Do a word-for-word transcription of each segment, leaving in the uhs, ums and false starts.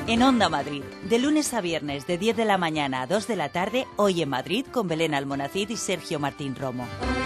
En Onda Madrid, de lunes a viernes de diez de la mañana a dos de la tarde, Hoy en Madrid con Belén Almonacid y Sergio Martín Romo.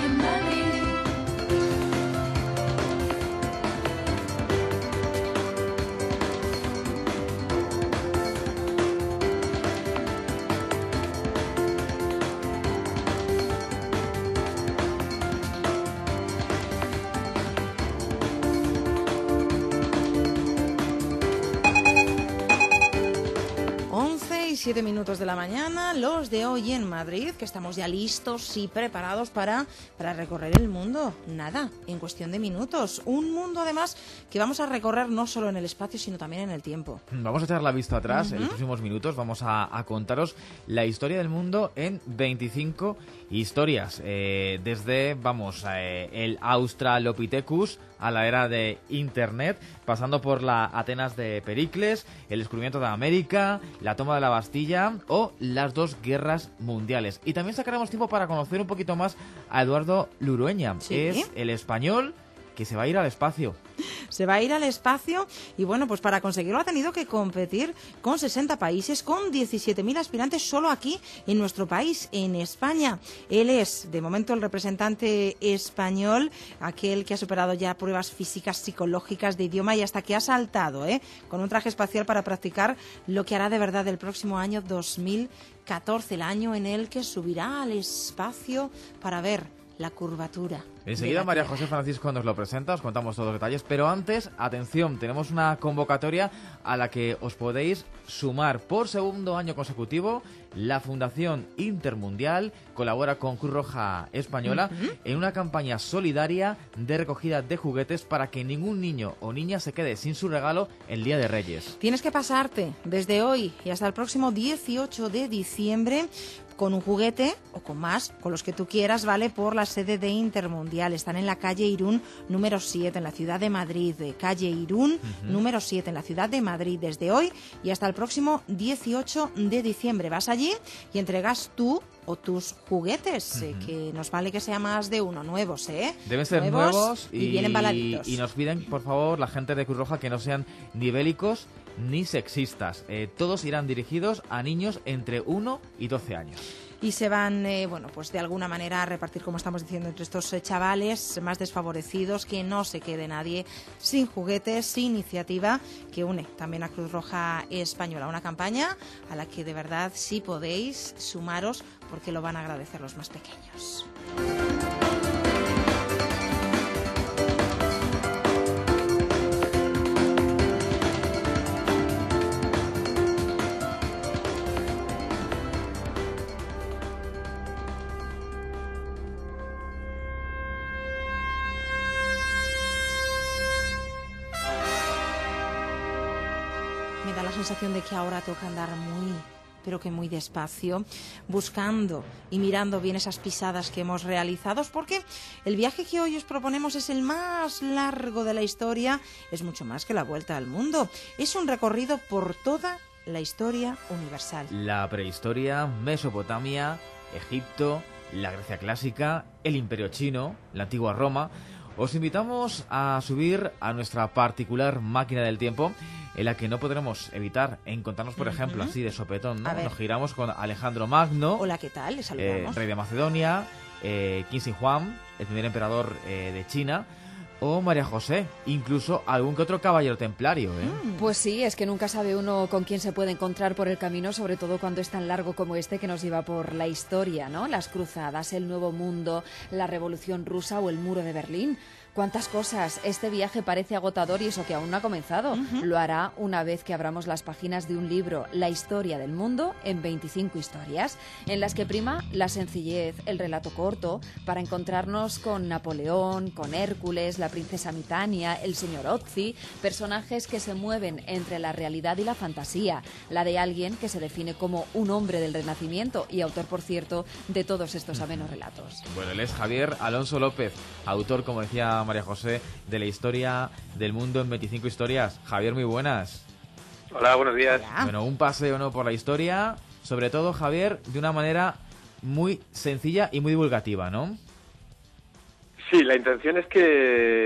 Siete minutos de la mañana, los de Hoy en Madrid, que estamos ya listos y preparados para, para recorrer el mundo. Nada, en cuestión de minutos. Un mundo, además, que vamos a recorrer no solo en el espacio, sino también en el tiempo. Vamos a echar la vista atrás. Uh-huh. En los próximos minutos vamos a, a contaros la historia del mundo en veinticinco historias. Eh, desde, vamos, eh, el Australopithecus a la era de Internet, pasando por la Atenas de Pericles, el descubrimiento de América, la toma de la Bastilla o las dos guerras mundiales. Y también sacaremos tiempo para conocer un poquito más a Eduardo Lurueña. ¿Sí? Es el español que se va a ir al espacio. Se va a ir al espacio y bueno, pues para conseguirlo ha tenido que competir con sesenta países, con diecisiete mil aspirantes solo aquí en nuestro país, en España. Él es, de momento, el representante español, aquel que ha superado ya pruebas físicas, psicológicas, de idioma y hasta que ha saltado, ¿eh? con un traje espacial para practicar lo que hará de verdad el próximo año dos mil catorce, el año en el que subirá al espacio para ver la curvatura. Enseguida María José Francisco nos lo presenta, os contamos todos los detalles, pero antes, atención, tenemos una convocatoria a la que os podéis sumar por segundo año consecutivo. La Fundación Intermundial colabora con Cruz Roja Española uh-huh. en una campaña solidaria de recogida de juguetes para que ningún niño o niña se quede sin su regalo el Día de Reyes. Tienes que pasarte desde hoy y hasta el próximo dieciocho de diciembre con un juguete o con más, con los que tú quieras, ¿vale? Por la sede de Intermundial. Están en la calle Irún número siete, en la ciudad de Madrid. De calle Irún uh-huh. número siete, en la ciudad de Madrid. Desde hoy y hasta el próximo dieciocho de diciembre. Vas allí y entregas tú o tus juguetes, uh-huh. eh, que nos vale que sea más de uno, nuevos, ¿eh? Deben ser nuevos, nuevos y, y vienen baladitos. Y nos piden, por favor, la gente de Cruz Roja, que no sean ni bélicos ni sexistas. Eh, todos irán dirigidos a niños entre uno y doce años. Y se van, eh, bueno, pues de alguna manera a repartir, como estamos diciendo, entre estos eh, chavales más desfavorecidos, que no se quede nadie sin juguetes, sin iniciativa, que une también a Cruz Roja Española. Una campaña a la que de verdad sí podéis sumaros, porque lo van a agradecer los más pequeños. Me da la sensación de que ahora toca andar muy, pero que muy despacio, buscando y mirando bien esas pisadas que hemos realizado, porque el viaje que hoy os proponemos es el más largo de la historia, es mucho más que la vuelta al mundo, es un recorrido por toda la historia universal. La prehistoria, Mesopotamia, Egipto, la Grecia clásica, el Imperio chino, la antigua Roma. Os invitamos a subir a nuestra particular máquina del tiempo, en la que no podremos evitar encontrarnos, por uh-huh. ejemplo, así de sopetón, ¿no? Nos giramos con Alejandro Magno. Hola, ¿qué tal? Les saludamos. Eh, rey de Macedonia, eh, Qin Shi Huang, el primer emperador eh, de China, o María José, incluso algún que otro caballero templario, ¿eh? Mm. Pues sí, es que nunca sabe uno con quién se puede encontrar por el camino, sobre todo cuando es tan largo como este que nos lleva por la historia, ¿no? Las cruzadas, el Nuevo Mundo, la Revolución Rusa o el Muro de Berlín. ¿Cuántas cosas? Este viaje parece agotador y eso que aún no ha comenzado. Uh-huh. Lo hará una vez que abramos las páginas de un libro, La historia del mundo, en veinticinco historias, en las que prima la sencillez, el relato corto, para encontrarnos con Napoleón, con Hércules, la princesa Mitania, el señor Ozzi, personajes que se mueven entre la realidad y la fantasía, la de alguien que se define como un hombre del Renacimiento y autor, por cierto, de todos estos amenos relatos. Bueno, él es Javier Alonso López, autor, como decía María José, de la historia del mundo en veinticinco historias. Javier, muy buenas. Hola, buenos días. Hola. Bueno, un paseo, ¿no?, por la historia, sobre todo, Javier, de una manera muy sencilla y muy divulgativa, ¿no? Sí, la intención es que,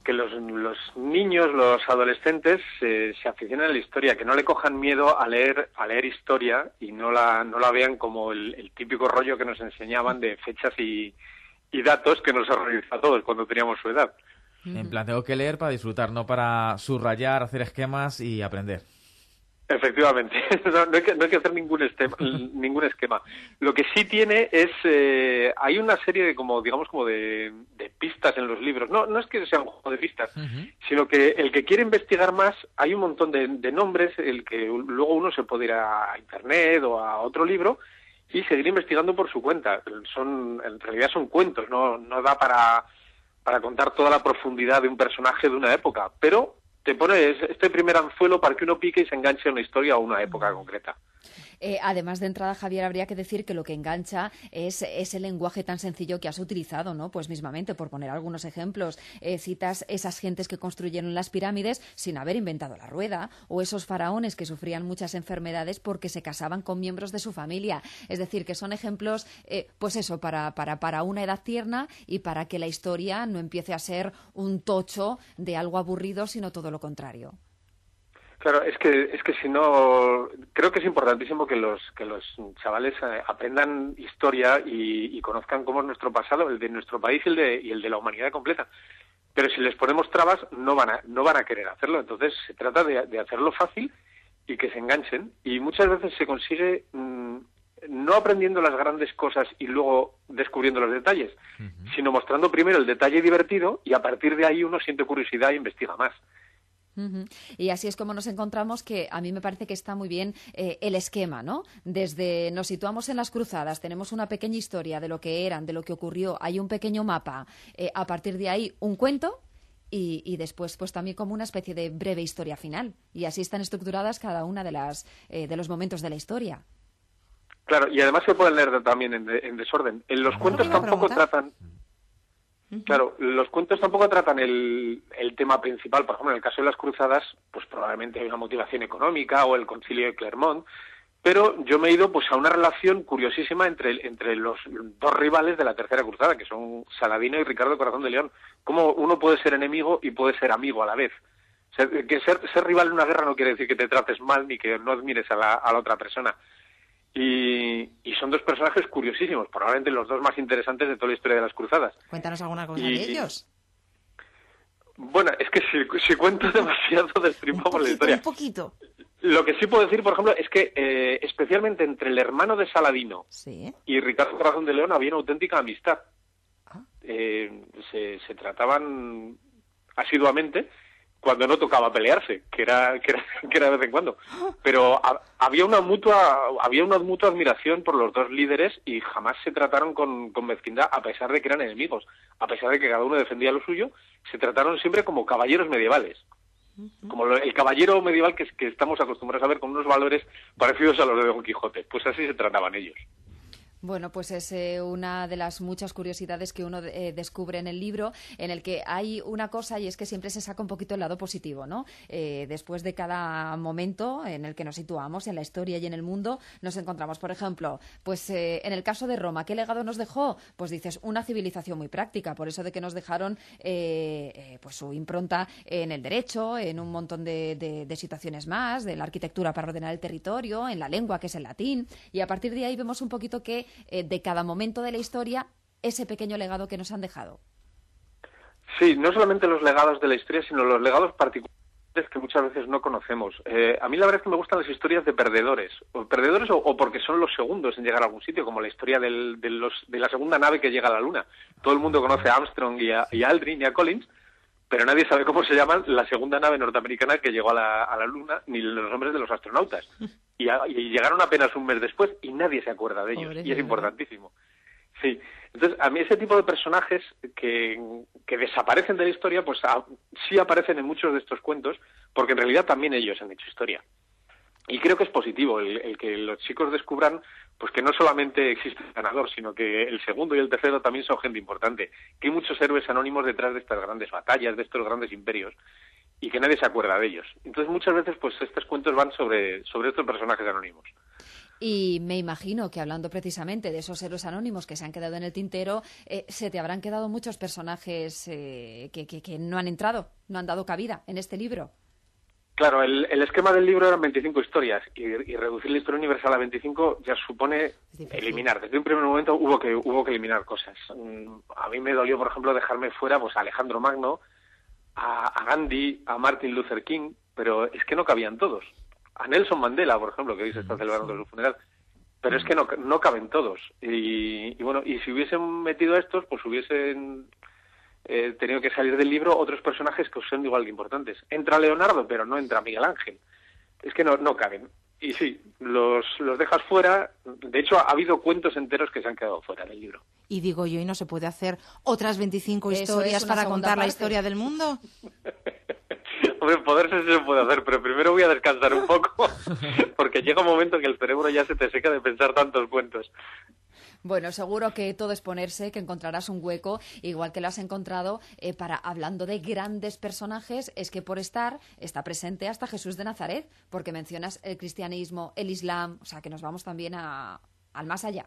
que los, los niños, los adolescentes eh, se aficionen a la historia, que no le cojan miedo a leer a leer historia y no la no la vean como el, el típico rollo que nos enseñaban de fechas y, y datos que nos horrorizó a todos cuando teníamos su edad. En plan, tengo que leer para disfrutar, no para subrayar, hacer esquemas y aprender. Efectivamente, no, no, hay que, no hay que hacer ningún esquema, ningún esquema. Lo que sí tiene es, eh, hay una serie de, como digamos, como de, de pistas en los libros. No, no es que sea un juego de pistas, uh-huh. sino que el que quiere investigar más, hay un montón de, de nombres, el que luego uno se puede ir a internet o a otro libro y seguir investigando por su cuenta. Son, en realidad son cuentos, no, no da para, para contar toda la profundidad de un personaje de una época, pero te pone este primer anzuelo para que uno pique y se enganche a una historia o a una época concreta. Eh, además de entrada, Javier, habría que decir que lo que engancha es ese lenguaje tan sencillo que has utilizado, ¿no? Pues mismamente, por poner algunos ejemplos, eh, citas esas gentes que construyeron las pirámides sin haber inventado la rueda, o esos faraones que sufrían muchas enfermedades porque se casaban con miembros de su familia. Es decir, que son ejemplos, eh, pues eso, para, para, para una edad tierna y para que la historia no empiece a ser un tocho de algo aburrido, sino todo lo contrario. Claro, es que es que si no, creo que es importantísimo que los que los chavales aprendan historia y, y conozcan cómo es nuestro pasado, el de nuestro país y el de y el de la humanidad completa. Pero si les ponemos trabas, no van a no van a querer hacerlo. Entonces se trata de, de hacerlo fácil y que se enganchen. Y muchas veces se consigue mmm, no aprendiendo las grandes cosas y luego descubriendo los detalles, uh-huh. sino mostrando primero el detalle divertido y a partir de ahí uno siente curiosidad e investiga más. Uh-huh. Y así es como nos encontramos que a mí me parece que está muy bien eh, el esquema, ¿no? Desde nos situamos en las cruzadas, tenemos una pequeña historia de lo que eran, de lo que ocurrió, hay un pequeño mapa, eh, a partir de ahí un cuento y, y después pues también como una especie de breve historia final. Y así están estructuradas cada una de las eh, de los momentos de la historia. Claro, y además se pueden leer también en, de, en desorden. En los cuentos tampoco tratan... Claro, los cuentos tampoco tratan el, el tema principal. Por ejemplo, en el caso de las cruzadas, pues probablemente hay una motivación económica o el concilio de Clermont, pero yo me he ido pues a una relación curiosísima entre, entre los dos rivales de la Tercera Cruzada, que son Saladino y Ricardo Corazón de León. Cómo uno puede ser enemigo y puede ser amigo a la vez. O sea, que ser, ser rival en una guerra no quiere decir que te trates mal ni que no admires a la, a la otra persona. Y, y son dos personajes curiosísimos, probablemente los dos más interesantes de toda la historia de las cruzadas. Cuéntanos alguna cosa y, de ellos. Bueno, es que si, si cuento demasiado destripamos poquito, la historia. Un poquito. Lo que sí puedo decir, por ejemplo, es que eh, especialmente entre el hermano de Saladino ¿Sí? y Ricardo Corazón de León había una auténtica amistad. Ah. Eh, se, se trataban asiduamente cuando no tocaba pelearse, que era que era, que era de vez en cuando. Pero a, había una mutua había una mutua admiración por los dos líderes y jamás se trataron con, con mezquindad, a pesar de que eran enemigos, a pesar de que cada uno defendía lo suyo, se trataron siempre como caballeros medievales. Como lo, el caballero medieval que, que estamos acostumbrados a ver con unos valores parecidos a los de Don Quijote. Pues así se trataban ellos. Bueno, pues es eh, una de las muchas curiosidades que uno eh, descubre en el libro, en el que hay una cosa y es que siempre se saca un poquito el lado positivo, ¿no? Eh, después de cada momento en el que nos situamos en la historia y en el mundo, nos encontramos, por ejemplo, pues eh, en el caso de Roma, ¿qué legado nos dejó? Pues dices, una civilización muy práctica, por eso de que nos dejaron eh, eh, pues su impronta en el derecho, en un montón de, de, de situaciones más, de la arquitectura para ordenar el territorio, en la lengua, que es el latín, y a partir de ahí vemos un poquito que Eh, de cada momento de la historia, ese pequeño legado que nos han dejado. Sí, no solamente los legados de la historia, sino los legados particulares que muchas veces no conocemos. Eh, a mí la verdad es que me gustan las historias de perdedores, o perdedores o, o porque son los segundos en llegar a algún sitio, como la historia del, de, los, de la segunda nave que llega a la Luna. Todo el mundo conoce a Armstrong y a, y a Aldrin y a Collins, pero nadie sabe cómo se llama la segunda nave norteamericana que llegó a la, a la Luna, ni los nombres de los astronautas. Y, a, y llegaron apenas un mes después y nadie se acuerda de ellos. Pobre y es importantísimo. Sí. Entonces, a mí ese tipo de personajes que, que desaparecen de la historia, pues a, sí aparecen en muchos de estos cuentos, porque en realidad también ellos han hecho historia. Y creo que es positivo el, el que los chicos descubran pues que no solamente existe el ganador, sino que el segundo y el tercero también son gente importante, que hay muchos héroes anónimos detrás de estas grandes batallas, de estos grandes imperios, y que nadie se acuerda de ellos. Entonces muchas veces pues estos cuentos van sobre, sobre estos personajes anónimos. Y me imagino que hablando precisamente de esos héroes anónimos que se han quedado en el tintero, eh, se te habrán quedado muchos personajes eh, que, que, que no han entrado, no han dado cabida en este libro. Claro, el, el esquema del libro eran veinticinco historias y, y reducir la historia universal a veinticinco ya supone eliminar. Desde un primer momento hubo que hubo que eliminar cosas. A mí me dolió, por ejemplo, dejarme fuera pues a Alejandro Magno, a, a Gandhi, a Martin Luther King, pero es que no cabían todos. A Nelson Mandela, por ejemplo, que hoy se está celebrando su funeral, pero es que no, no caben todos. Y, y bueno, y si hubiesen metido a estos, pues hubiesen eh, tenido que salir del libro otros personajes que son igual de importantes. Entra Leonardo, pero no entra Miguel Ángel. Es que no, no caben. Y sí, los, los dejas fuera. De hecho, ha habido cuentos enteros que se han quedado fuera del libro. Y digo yo, ¿y no se puede hacer otras veinticinco Eso historias es una para segunda contar la parte. historia del mundo? Hombre, poderse sí se puede hacer, pero primero voy a descansar un poco, porque llega un momento que el cerebro ya se te seca de pensar tantos cuentos. Bueno, seguro que todo es ponerse, que encontrarás un hueco, igual que lo has encontrado eh, para, hablando de grandes personajes, es que por estar está presente hasta Jesús de Nazaret, porque mencionas el cristianismo, el islam, o sea que nos vamos también a, al más allá.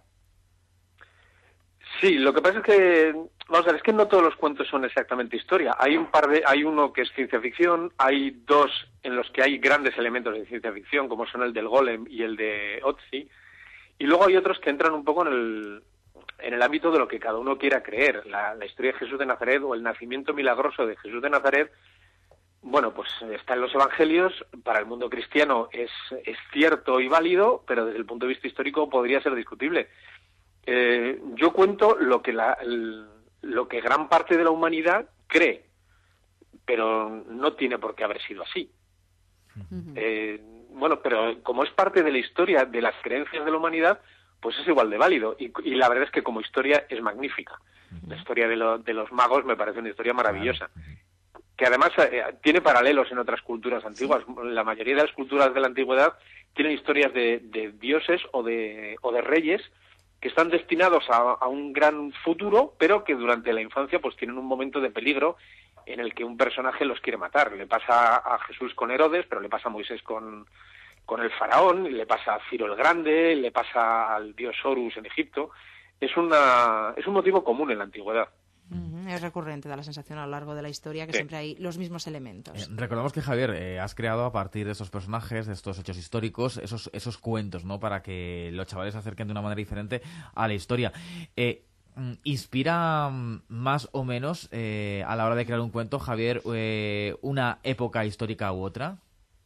Sí, lo que pasa es que, vamos a ver, es que no todos los cuentos son exactamente historia. Hay un par de, hay uno que es ciencia ficción, hay dos en los que hay grandes elementos de ciencia ficción, como son el del Golem y el de Otzi, y luego hay otros que entran un poco en el, en el ámbito de lo que cada uno quiera creer. La, la historia de Jesús de Nazaret o el nacimiento milagroso de Jesús de Nazaret, bueno, pues está en los evangelios, para el mundo cristiano es, es cierto y válido, pero desde el punto de vista histórico podría ser discutible. Eh, yo cuento lo que la, el, lo que gran parte de la humanidad cree, pero no tiene por qué haber sido así. Uh-huh. Eh, bueno, pero como es parte de la historia de las creencias de la humanidad, pues es igual de válido. Y, y la verdad es que como historia es magnífica. Uh-huh. La historia de, lo, de los magos me parece una historia maravillosa. Uh-huh. Que además eh, tiene paralelos en otras culturas antiguas. ¿Sí? La mayoría de las culturas de la antigüedad tienen historias de, de dioses o de, o de reyes que están destinados a, a un gran futuro, pero que durante la infancia pues tienen un momento de peligro en el que un personaje los quiere matar. Le pasa a Jesús con Herodes, pero le pasa a Moisés con, con el faraón, le pasa a Ciro el Grande, le pasa al dios Horus en Egipto. Es, una, es un motivo común en la antigüedad. Uh-huh. Es recurrente, da la sensación a lo largo de la historia que sí. Siempre hay los mismos elementos. Eh, recordamos que, Javier, eh, has creado a partir de estos personajes, de estos hechos históricos, esos, esos cuentos, ¿no? Para que los chavales se acerquen de una manera diferente a la historia. Eh, ¿Inspira más o menos eh, a la hora de crear un cuento, Javier, eh, una época histórica u otra?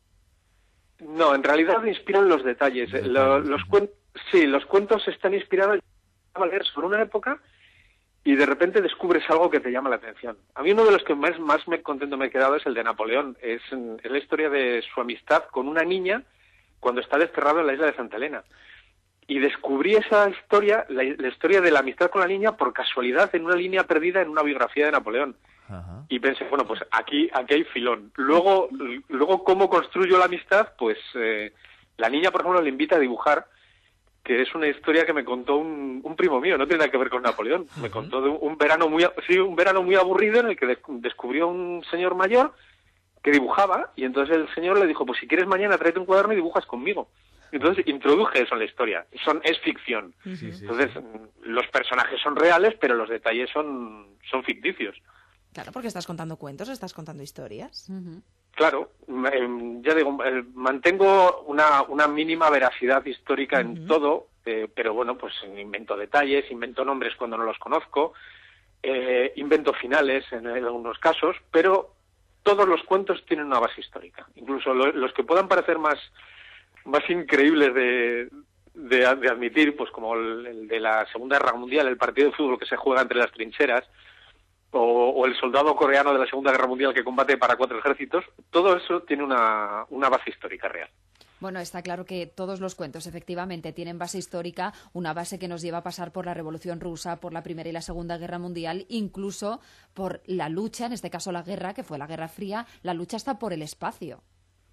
No, en realidad inspiran los detalles. Los, detalles. los cuen- sí, los cuentos están inspirados a leer sobre una época y de repente descubres algo que te llama la atención. A mí uno de los que más, más me contento me he quedado es el de Napoleón. Es, es la historia de su amistad con una niña cuando está desterrado en la isla de Santa Elena. Y descubrí esa historia, la, la historia de la amistad con la niña, por casualidad en una línea perdida en una biografía de Napoleón. Ajá. Y pensé, bueno, pues aquí, aquí hay filón. Luego, luego ¿cómo construyo la amistad? Pues eh, la niña, por ejemplo, le invita a dibujar, que es una historia que me contó un, un primo mío, no tiene nada que ver con Napoleón. Me uh-huh. contó de un, un verano muy sí, un verano muy aburrido en el que de, descubrió un señor mayor que dibujaba, y entonces el señor le dijo, pues si quieres mañana tráete un cuaderno y dibujas conmigo. Entonces introduje eso en la historia. Son, es ficción. Uh-huh. Sí, sí, entonces sí. Los personajes son reales, pero los detalles son, son ficticios. Claro, porque estás contando cuentos, estás contando historias. Uh-huh. Claro, eh, ya digo, eh, mantengo una, una mínima veracidad histórica uh-huh. en todo, eh, pero bueno, pues invento detalles, invento nombres cuando no los conozco, eh, invento finales en, en algunos casos, pero todos los cuentos tienen una base histórica. Incluso lo, los que puedan parecer más, más increíbles de, de, de admitir, pues como el, el de la Segunda Guerra Mundial, el partido de fútbol que se juega entre las trincheras, O, o el soldado coreano de la Segunda Guerra Mundial que combate para cuatro ejércitos, todo eso tiene una, una base histórica real. Bueno, está claro que todos los cuentos efectivamente tienen base histórica, una base que nos lleva a pasar por la Revolución Rusa, por la Primera y la Segunda Guerra Mundial, incluso por la lucha, en este caso la guerra, que fue la Guerra Fría, la lucha hasta por el espacio.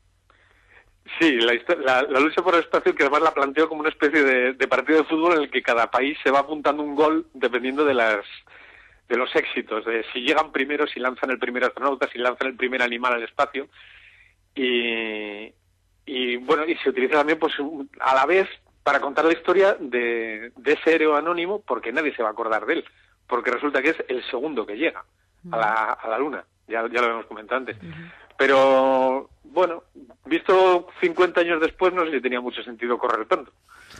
Sí, la, la, la lucha por el espacio, que además la planteo como una especie de, de partido de fútbol en el que cada país se va apuntando un gol dependiendo de las de los éxitos, de si llegan primero, si lanzan el primer astronauta, si lanzan el primer animal al espacio. Y, y bueno, y se utiliza también, pues, a la vez, para contar la historia de, de ese héroe anónimo, porque nadie se va a acordar de él, porque resulta que es el segundo que llega a la, a la Luna, ya, ya lo hemos comentado antes. Uh-huh. Pero, bueno, visto cincuenta años después, no sé si tenía mucho sentido correr tanto.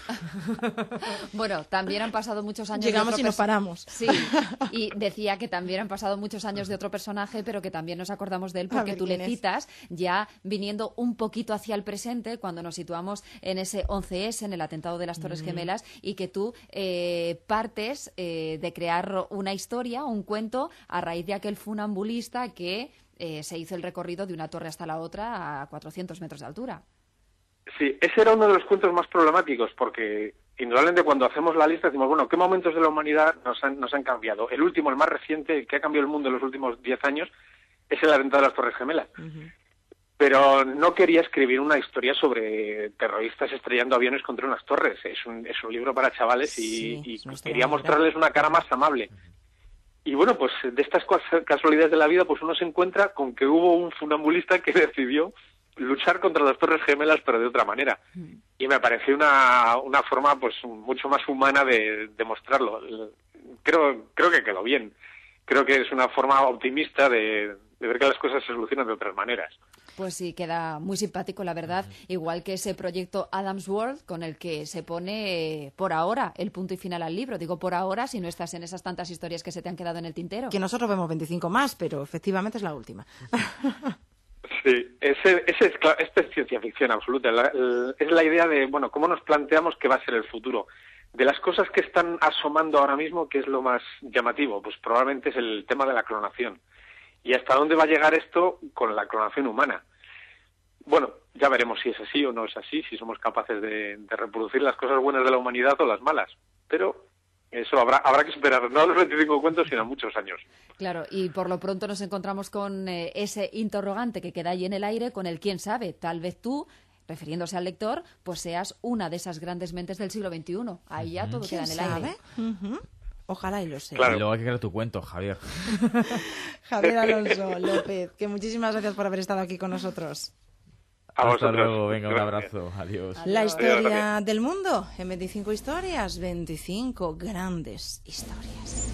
Bueno, también han pasado muchos años. Llegamos de otro y nos perso- paramos. Sí, y decía que también han pasado muchos años de otro personaje, pero que también nos acordamos de él porque tú le citas ya viniendo un poquito hacia el presente cuando nos situamos en ese once ese, en el atentado de las Torres mm. Gemelas, y que tú eh, partes eh, de crear una historia, un cuento, a raíz de aquel funambulista que eh, se hizo el recorrido de una torre hasta la otra a cuatrocientos metros de altura. Sí, ese era uno de los cuentos más problemáticos, porque indudablemente cuando hacemos la lista decimos, bueno, ¿qué momentos de la humanidad nos han, nos han cambiado? El último, el más reciente, el que ha cambiado el mundo en los últimos diez años, es el atentado de las Torres Gemelas. Uh-huh. Pero no quería escribir una historia sobre terroristas estrellando aviones contra unas torres. Es un, es un libro para chavales y, sí, y quería mostrarles una cara más amable. Y bueno, pues de estas casualidades de la vida, pues uno se encuentra con que hubo un funambulista que decidió luchar contra las Torres Gemelas, pero de otra manera. Y me pareció una, una forma pues mucho más humana de, de mostrarlo. Creo, creo que quedó bien. Creo que es una forma optimista de, de ver que las cosas se solucionan de otras maneras. Pues sí, queda muy simpático, la verdad, igual que ese proyecto Adam's World, con el que se pone, eh, por ahora, el punto y final al libro. Digo por ahora, si no estás en esas tantas historias que se te han quedado en el tintero. Que nosotros vemos veinticinco más, pero efectivamente es la última. Sí, ese, ese es, esta es ciencia ficción absoluta. La, la, es la idea de, bueno, cómo nos planteamos que va a ser el futuro. De las cosas que están asomando ahora mismo, ¿qué es lo más llamativo? Pues probablemente es el tema de la clonación. ¿Y hasta dónde va a llegar esto con la clonación humana? Bueno, ya veremos si es así o no es así, si somos capaces de, de reproducir las cosas buenas de la humanidad o las malas. Pero eso habrá habrá que esperar, no a los veinticinco cuentos, sino a muchos años. Claro, y por lo pronto nos encontramos con eh, ese interrogante que queda ahí en el aire, con el quién sabe. Tal vez tú, refiriéndose al lector, pues seas una de esas grandes mentes del siglo veintiuno. Ahí ya todo queda en el sabe? aire. Uh-huh. Ojalá y lo sea. Claro. Y luego hay que crear tu cuento, Javier. Javier Alonso López, que muchísimas gracias por haber estado aquí con nosotros. A Hasta vosotros. luego, venga, un abrazo, adiós. La historia Adiós. del mundo en veinticinco historias, veinticinco grandes historias.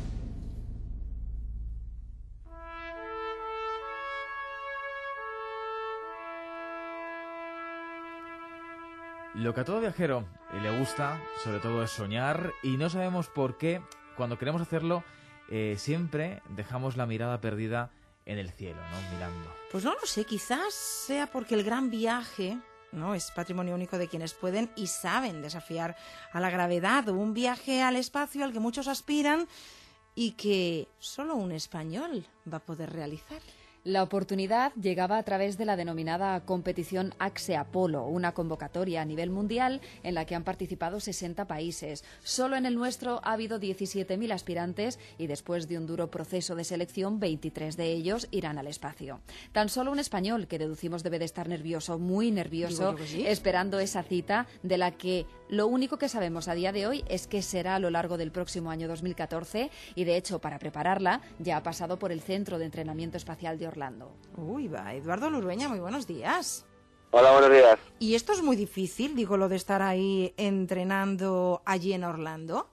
Lo que a todo viajero le gusta, sobre todo, es soñar, y no sabemos por qué, cuando queremos hacerlo, eh, siempre dejamos la mirada perdida en el cielo, ¿no? Mirando. Pues no lo sé, quizás sea porque el gran viaje, ¿no?, es patrimonio único de quienes pueden y saben desafiar a la gravedad, o un viaje al espacio al que muchos aspiran y que solo un español va a poder realizar. La oportunidad llegaba a través de la denominada competición Axe Apollo, una convocatoria a nivel mundial en la que han participado sesenta países. Solo en el nuestro ha habido diecisiete mil aspirantes y después de un duro proceso de selección, veintitrés de ellos irán al espacio. Tan solo un español, que deducimos debe de estar nervioso, muy nervioso, sí. esperando esa cita de la que lo único que sabemos a día de hoy es que será a lo largo del próximo año dos mil catorce y, de hecho, para prepararla ya ha pasado por el Centro de Entrenamiento Espacial de Orlando. Uy, va, Eduardo Lurueña, muy buenos días. Hola, buenos días. ¿Y esto es muy difícil, digo, lo de estar ahí entrenando allí en Orlando?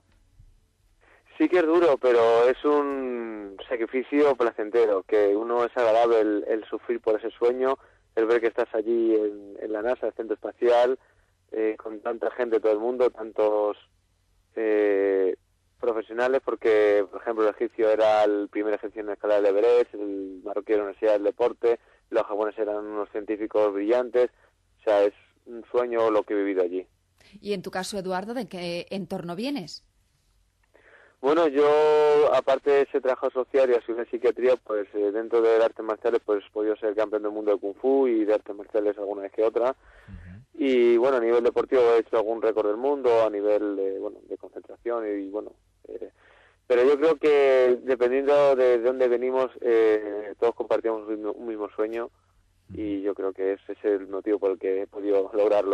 Sí que es duro, pero es un sacrificio placentero, que uno es agradable el, el sufrir por ese sueño, el ver que estás allí en, en la NASA, el Centro Espacial, eh, con tanta gente de todo el mundo, tantos eh, profesionales, porque, por ejemplo, el egipcio era el primer egipcio en escalar el Everest, el marroquí era la Universidad del Deporte, los japoneses eran unos científicos brillantes, o sea, es un sueño lo que he vivido allí. Y en tu caso, Eduardo, ¿de qué entorno vienes? Bueno, yo, aparte de ese trabajo social y así de psiquiatría, pues eh, dentro de artes marciales, pues he podido ser campeón del mundo de Kung Fu y de artes marciales alguna vez que otra. Uh-huh. Y bueno, a nivel deportivo he hecho algún récord del mundo, a nivel de, bueno, de concentración y, y bueno... Eh, pero yo creo que dependiendo de dónde venimos, eh, todos compartimos un mismo, un mismo sueño y yo creo que ese es el motivo por el que he podido lograrlo.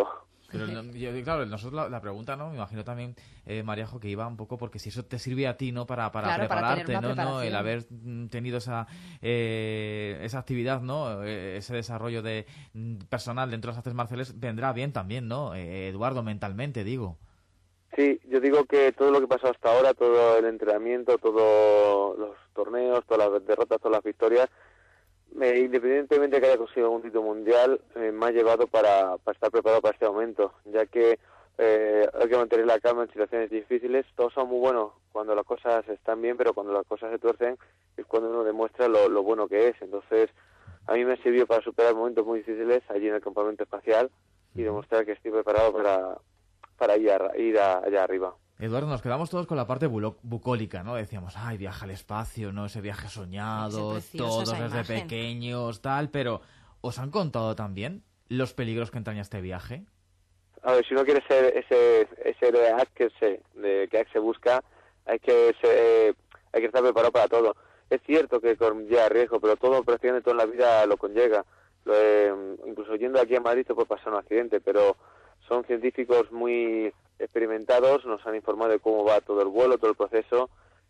Pero no, yo, claro, nosotros la, la pregunta, ¿no? Me imagino también, eh, Mariajo, que iba un poco porque si eso te sirve a ti, ¿no? Para, para claro, prepararte, para ¿no? ¿no? El haber tenido esa eh, esa actividad, ¿no? Eh, ese desarrollo de personal dentro de las artes marciales vendrá bien también, ¿no? Eh, Eduardo, mentalmente, digo. Sí, yo digo que todo lo que pasó hasta ahora, todo el entrenamiento, todos los torneos, todas las derrotas, todas las victorias, me, independientemente de que haya conseguido algún título mundial, eh, me ha llevado para, para estar preparado para este momento, ya que eh, hay que mantener la calma en situaciones difíciles. Todos son muy buenos cuando las cosas están bien, pero cuando las cosas se tuercen es cuando uno demuestra lo, lo bueno que es. Entonces, a mí me ha servido para superar momentos muy difíciles allí en el campamento espacial y demostrar que estoy preparado para, para ir, a, ir a, allá arriba. Eduardo, nos quedamos todos con la parte bulo- bucólica, ¿no? Decíamos, ay, viaje al espacio, ¿no? Ese viaje soñado, todos desde imagen. pequeños, tal, pero ¿os han contado también los peligros que entraña este viaje? A ver, si uno quiere ser ese, ese héroe que se, de que se busca, hay que ser, hay que estar preparado para todo. Es cierto que conlleva riesgo, pero todo, prácticamente todo en la vida lo conlleva. Lo, eh, incluso yendo aquí a Madrid te puede pasar un accidente, pero son científicos muy experimentados, nos han informado de cómo va todo el vuelo, todo el proceso,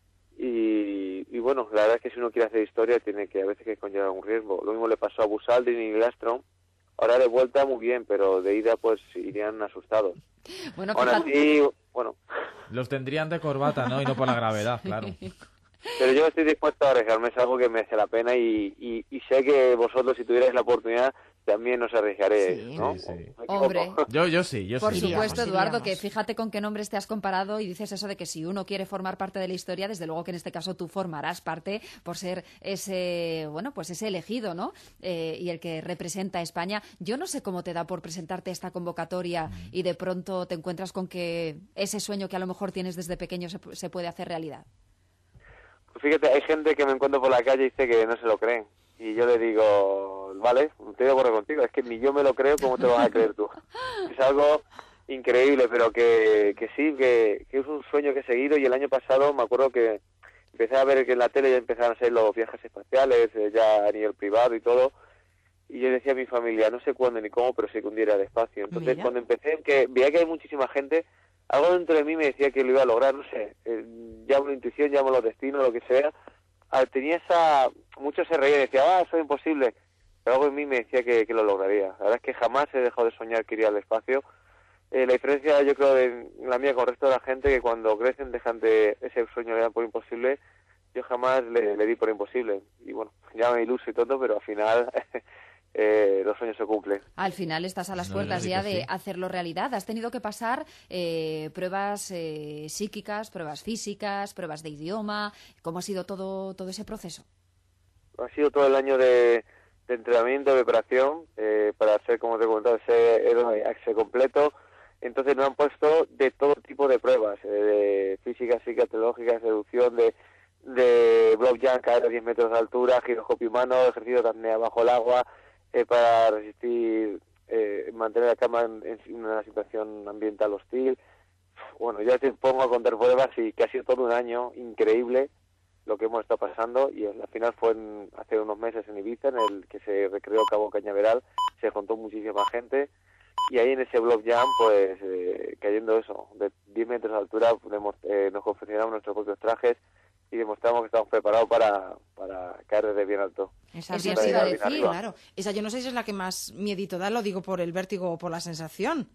y, y bueno, la verdad es que si uno quiere hacer historia tiene que a veces que conllevar un riesgo. Lo mismo le pasó a Buzz Aldrin y Neil Armstrong. Ahora de vuelta muy bien, pero de ida pues irían asustados. Bueno, Aún así, bueno. Los tendrían de corbata, ¿no? Y no por la gravedad, claro. Pero yo estoy dispuesto a arriesgarme, es algo que merece la pena y, y, y sé que vosotros, si tuvierais la oportunidad, también os arriesgaréis, sí, ¿no? Sí, sí. Hombre. Yo, yo sí, yo Por sí. supuesto, Iríamos, Eduardo, iríamos. que fíjate con qué nombres te has comparado y dices eso de que si uno quiere formar parte de la historia, desde luego que en este caso tú formarás parte por ser ese, bueno, pues ese elegido, ¿no? Eh, y el que representa a España. Yo no sé cómo te da por presentarte a esta convocatoria y de pronto te encuentras con que ese sueño que a lo mejor tienes desde pequeño se, se puede hacer realidad. Pues fíjate, hay gente que me encuentro por la calle y dice que no se lo creen. Y yo le digo, vale, estoy de acuerdo contigo, es que ni yo me lo creo, ¿cómo te lo vas a creer tú? Es algo increíble, pero que, que sí, que, que es un sueño que he seguido, y el año pasado me acuerdo que empecé a ver que en la tele ya empezaron a ser los viajes espaciales, eh, ya a nivel privado y todo, y yo decía a mi familia, no sé cuándo ni cómo, pero sé que un día iré al espacio. Entonces Mira. cuando empecé, que veía que hay muchísima gente, algo dentro de mí me decía que lo iba a lograr, no sé, eh, llamo intuición, llamo los destinos, lo que sea. Ah, tenía esa, muchos se reían y decía, ah, eso es imposible, pero algo en mí me decía que, que lo lograría. La verdad es que jamás he dejado de soñar que iría al espacio. Eh, la diferencia, yo creo, de la mía con el resto de la gente, que cuando crecen dejan de ese sueño, le dan por imposible. Yo jamás le, le di por imposible, y bueno, ya me iluso y todo, pero al final eh, los sueños se cumplen. Al final estás a las No, puertas sí ya que de sí. hacerlo realidad. Has tenido que pasar eh, pruebas eh, psíquicas, pruebas físicas, pruebas de idioma. ¿Cómo ha sido todo, todo ese proceso? Ha sido todo el año de, de entrenamiento, de preparación, eh, para ser, como te he comentado, ese héroe axe completo. Entonces me han puesto de todo tipo de pruebas, eh, de física, psíquica, teológica, seducción, de, de block jump, caer a diez metros de altura, giroscopio humano, ejercicio de apnea bajo el agua, eh, para resistir, eh, mantener la cama en, en una situación ambiental hostil. Bueno, ya te pongo a contar pruebas y que ha sido todo un año increíble lo que hemos estado pasando, y al final fue en, hace unos meses en Ibiza, en el que se recreó Cabo Cañaveral, se juntó muchísima gente, y ahí en ese block jump, pues eh, cayendo eso, de diez metros de altura, demos, eh, nos confeccionamos nuestros propios trajes y demostramos que estamos preparados para, para caer desde bien alto. Esa Eso bien te iba a arriba, decir. claro. Esa yo no sé si es la que más miedito da, lo digo por el vértigo o por la sensación.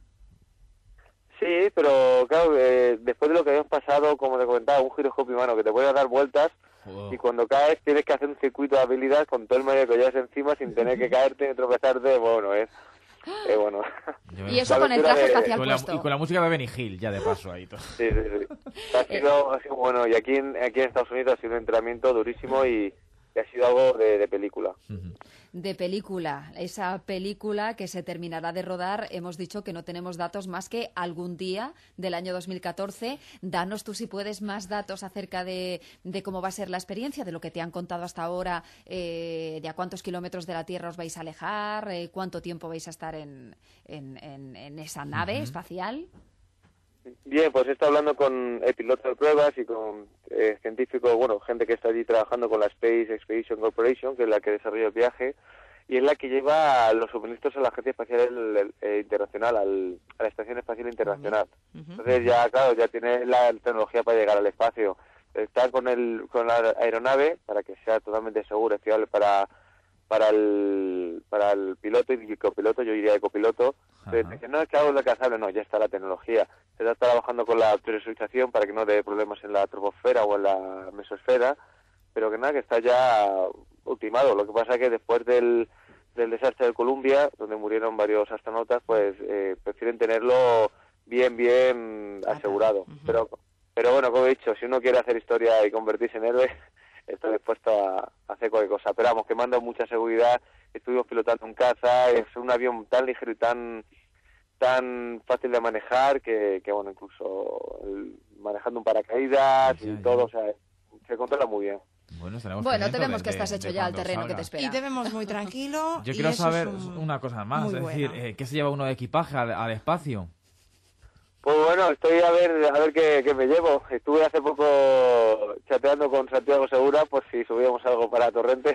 Sí, pero claro, eh, después de lo que habíamos pasado, como te comentaba, un giroscopio humano que te puede dar vueltas, Joder. y cuando caes tienes que hacer un circuito de habilidad con todo el medio que llevas encima sin tener que caerte ni tropezarte. Bueno, es eh, bueno. Yo me- Y eso La con el aventura traje de- espacial con la, puesto. y con la música de Benny Hill, ya de paso ahí todo. Sí, sí, sí. Ha sido, ha sido bueno, y aquí en, aquí en Estados Unidos ha sido un entrenamiento durísimo y, y ha sido algo de, de película. De película, esa película que se terminará de rodar, hemos dicho que no tenemos datos más que algún día del año dos mil catorce. Danos tú, si puedes, más datos acerca de, de cómo va a ser la experiencia, de lo que te han contado hasta ahora, eh, de a cuántos kilómetros de la Tierra os vais a alejar, eh, cuánto tiempo vais a estar en, en, en, en esa nave Ujú. espacial. Bien, pues he estado hablando con el piloto de pruebas y con eh, científicos, bueno, gente que está allí trabajando con la Space Expedition Corporation, que es la que desarrolla el viaje, y es la que lleva los suministros a la Agencia Espacial Internacional, al, a la Estación Espacial Internacional. Uh-huh. Entonces ya, claro, ya tiene la tecnología para llegar al espacio. Está con el con la aeronave para que sea totalmente segura y fiable para para el para el piloto y el copiloto, yo diría de copiloto. Entonces, que no es que algo inalcanzable, no, ya está la tecnología. Se está trabajando con la presurización para que no dé problemas en la troposfera o en la mesosfera, pero que nada, que está ya ultimado. Lo que pasa es que después del del desastre de Columbia, donde murieron varios astronautas, pues eh, prefieren tenerlo bien, bien asegurado. Uh-huh. Pero pero bueno, como he dicho, si uno quiere hacer historia y convertirse en héroe, está dispuesto a, a hacer cualquier cosa. Pero vamos, que manda mucha seguridad. Estuvimos pilotando un caza, es un avión tan ligero y tan tan fácil de manejar que, que bueno, incluso el, manejando un paracaídas ya, y ya. todo, o sea, se controla muy bien. Bueno, bueno te vemos que de, estás hecho ya al terreno salga. Que te espera. Y te vemos muy tranquilo. Yo quiero saber es un... una cosa más, es decir, bueno. eh, ¿qué se lleva uno de equipaje al, al espacio? Pues bueno, estoy a ver a ver qué, qué me llevo. Estuve hace poco chateando con Santiago Segura por si subíamos algo para Torrente.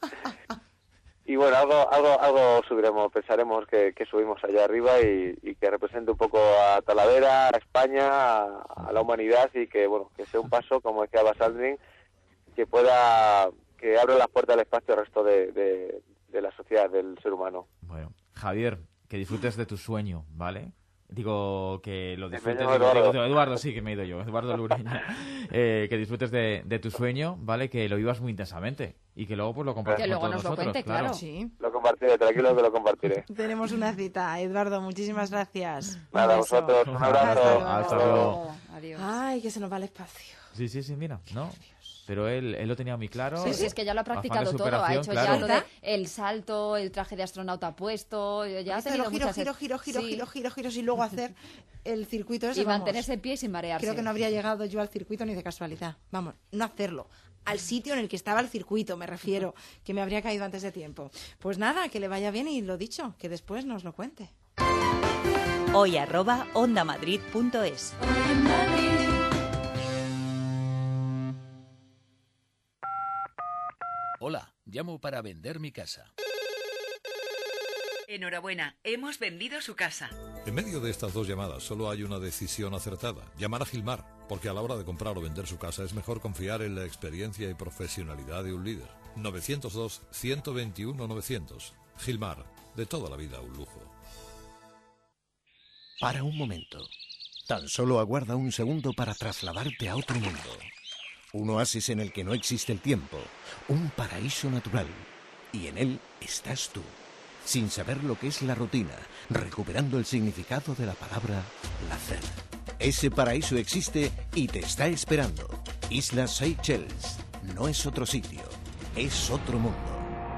Y bueno, algo algo algo subiremos, pensaremos que, que subimos allá arriba y, y que represente un poco a Talavera, a España, a, a la humanidad y que bueno, que sea un paso, como decía Buzz Aldrin, que pueda, que abra las puertas del espacio al resto de, de, de la sociedad, del ser humano. Bueno, Javier, que disfrutes de tu sueño, ¿vale? Digo que lo disfrutes. Digo, Eduardo. Digo, Eduardo, sí, que me he ido yo, Eduardo Lureña. eh, que disfrutes de, de tu sueño, ¿vale? Que lo vivas muy intensamente y que luego pues lo compartas que con luego todos nos lo nosotros. Cuente, claro. claro. Sí. Lo compartiré, tranquilo que lo compartiré. Tenemos una cita. Eduardo, muchísimas gracias. Nada, a vosotros, un abrazo. Hasta luego. Hasta luego. Adiós. Ay, que se nos va el espacio. Sí, sí, sí, mira, ¿no? Pero él, él lo tenía muy claro. Sí, sí, es que ya lo ha practicado todo, ha hecho claro. ya lo de el salto, el traje de astronauta puesto, ya ha tenido giro, muchas... giro, giro, giro, sí. giro, giro, giros y luego hacer el circuito ese, y vamos. mantenerse en pie sin marearse. Creo que no habría llegado yo al circuito ni de casualidad. Vamos, no hacerlo. Al sitio en el que estaba el circuito, me refiero, que me habría caído antes de tiempo. Pues nada, que le vaya bien y lo dicho, que después nos lo cuente. Hoy arroba ondamadrid punto es. Hola, llamo para vender mi casa. Enhorabuena, hemos vendido su casa. En medio de estas dos llamadas solo hay una decisión acertada. Llamar a Gilmar, porque a la hora de comprar o vender su casa es mejor confiar en la experiencia y profesionalidad de un líder. nueve cero dos, uno dos uno, novecientos. Gilmar, de toda la vida un lujo. Para un momento. Tan solo aguarda un segundo para trasladarte a otro mundo. Un oasis en el que no existe el tiempo, un paraíso natural, y en él estás tú, sin saber lo que es la rutina, recuperando el significado de la palabra placer. Ese paraíso existe y te está esperando. Islas Seychelles no es otro sitio, es otro mundo.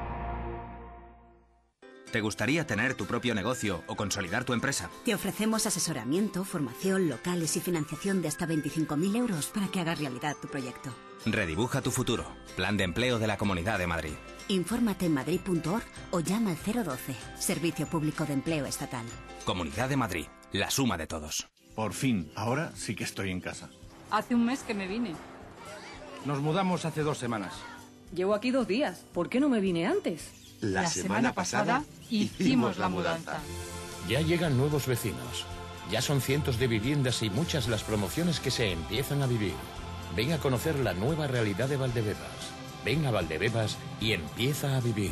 ¿Te gustaría tener tu propio negocio o consolidar tu empresa? Te ofrecemos asesoramiento, formación, locales y financiación de hasta veinticinco mil euros para que hagas realidad tu proyecto. Redibuja tu futuro. Plan de empleo de la Comunidad de Madrid. Infórmate en madrid punto org o llama al cero doce, Servicio Público de Empleo Estatal. Comunidad de Madrid, la suma de todos. Por fin, ahora sí que estoy en casa. Hace un mes que me vine. Nos mudamos hace dos semanas. Llevo aquí dos días. ¿Por qué no me vine antes? La, la semana, semana pasada hicimos la mudanza. Ya llegan nuevos vecinos. Ya son cientos de viviendas y muchas las promociones que se empiezan a vivir. Ven a conocer la nueva realidad de Valdebebas. Ven a Valdebebas y empieza a vivir.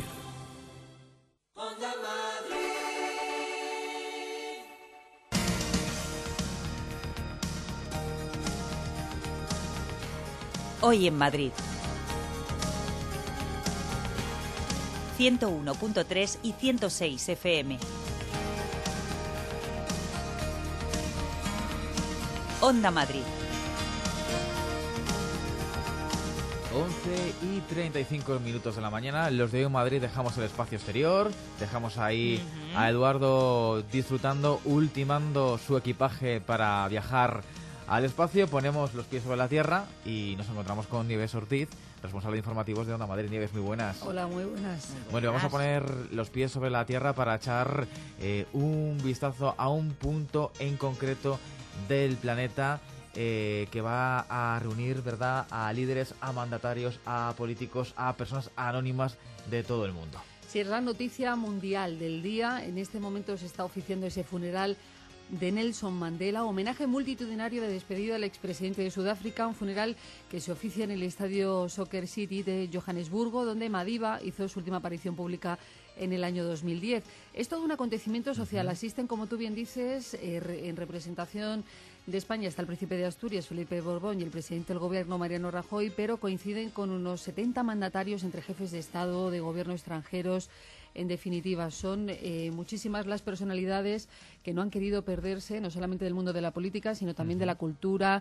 Hoy en Madrid. ciento uno punto tres y ciento seis F M. Onda Madrid. once y treinta y cinco minutos de la mañana. Los de Hoy en Madrid dejamos el espacio exterior. Dejamos ahí uh-huh. a Eduardo disfrutando, ultimando su equipaje para viajar al espacio. Ponemos los pies sobre la tierra y nos encontramos con Nieves Ortiz, responsable de informativos de Onda Madrid. Nieves, muy buenas. Hola, muy buenas. Muy bueno, buenas. Vamos a poner los pies sobre la tierra para echar eh, un vistazo a un punto en concreto del planeta eh, que va a reunir, ¿verdad?, a líderes, a mandatarios, a políticos, a personas anónimas de todo el mundo. Sí, es la noticia mundial del día. En este momento se está oficiando ese funeral de Nelson Mandela, homenaje multitudinario de despedida al expresidente de Sudáfrica, un funeral que se oficia en el estadio Soccer City de Johannesburgo, donde Madiba hizo su última aparición pública en el año dos mil diez. Es todo un acontecimiento social. Asisten, como tú bien dices, eh, re, en representación de España está el príncipe de Asturias, Felipe Borbón, y el presidente del Gobierno, Mariano Rajoy, pero coinciden con unos setenta mandatarios entre jefes de Estado, de Gobierno extranjeros. En definitiva, son eh, muchísimas las personalidades que no han querido perderse, no solamente del mundo de la política, sino también de la cultura,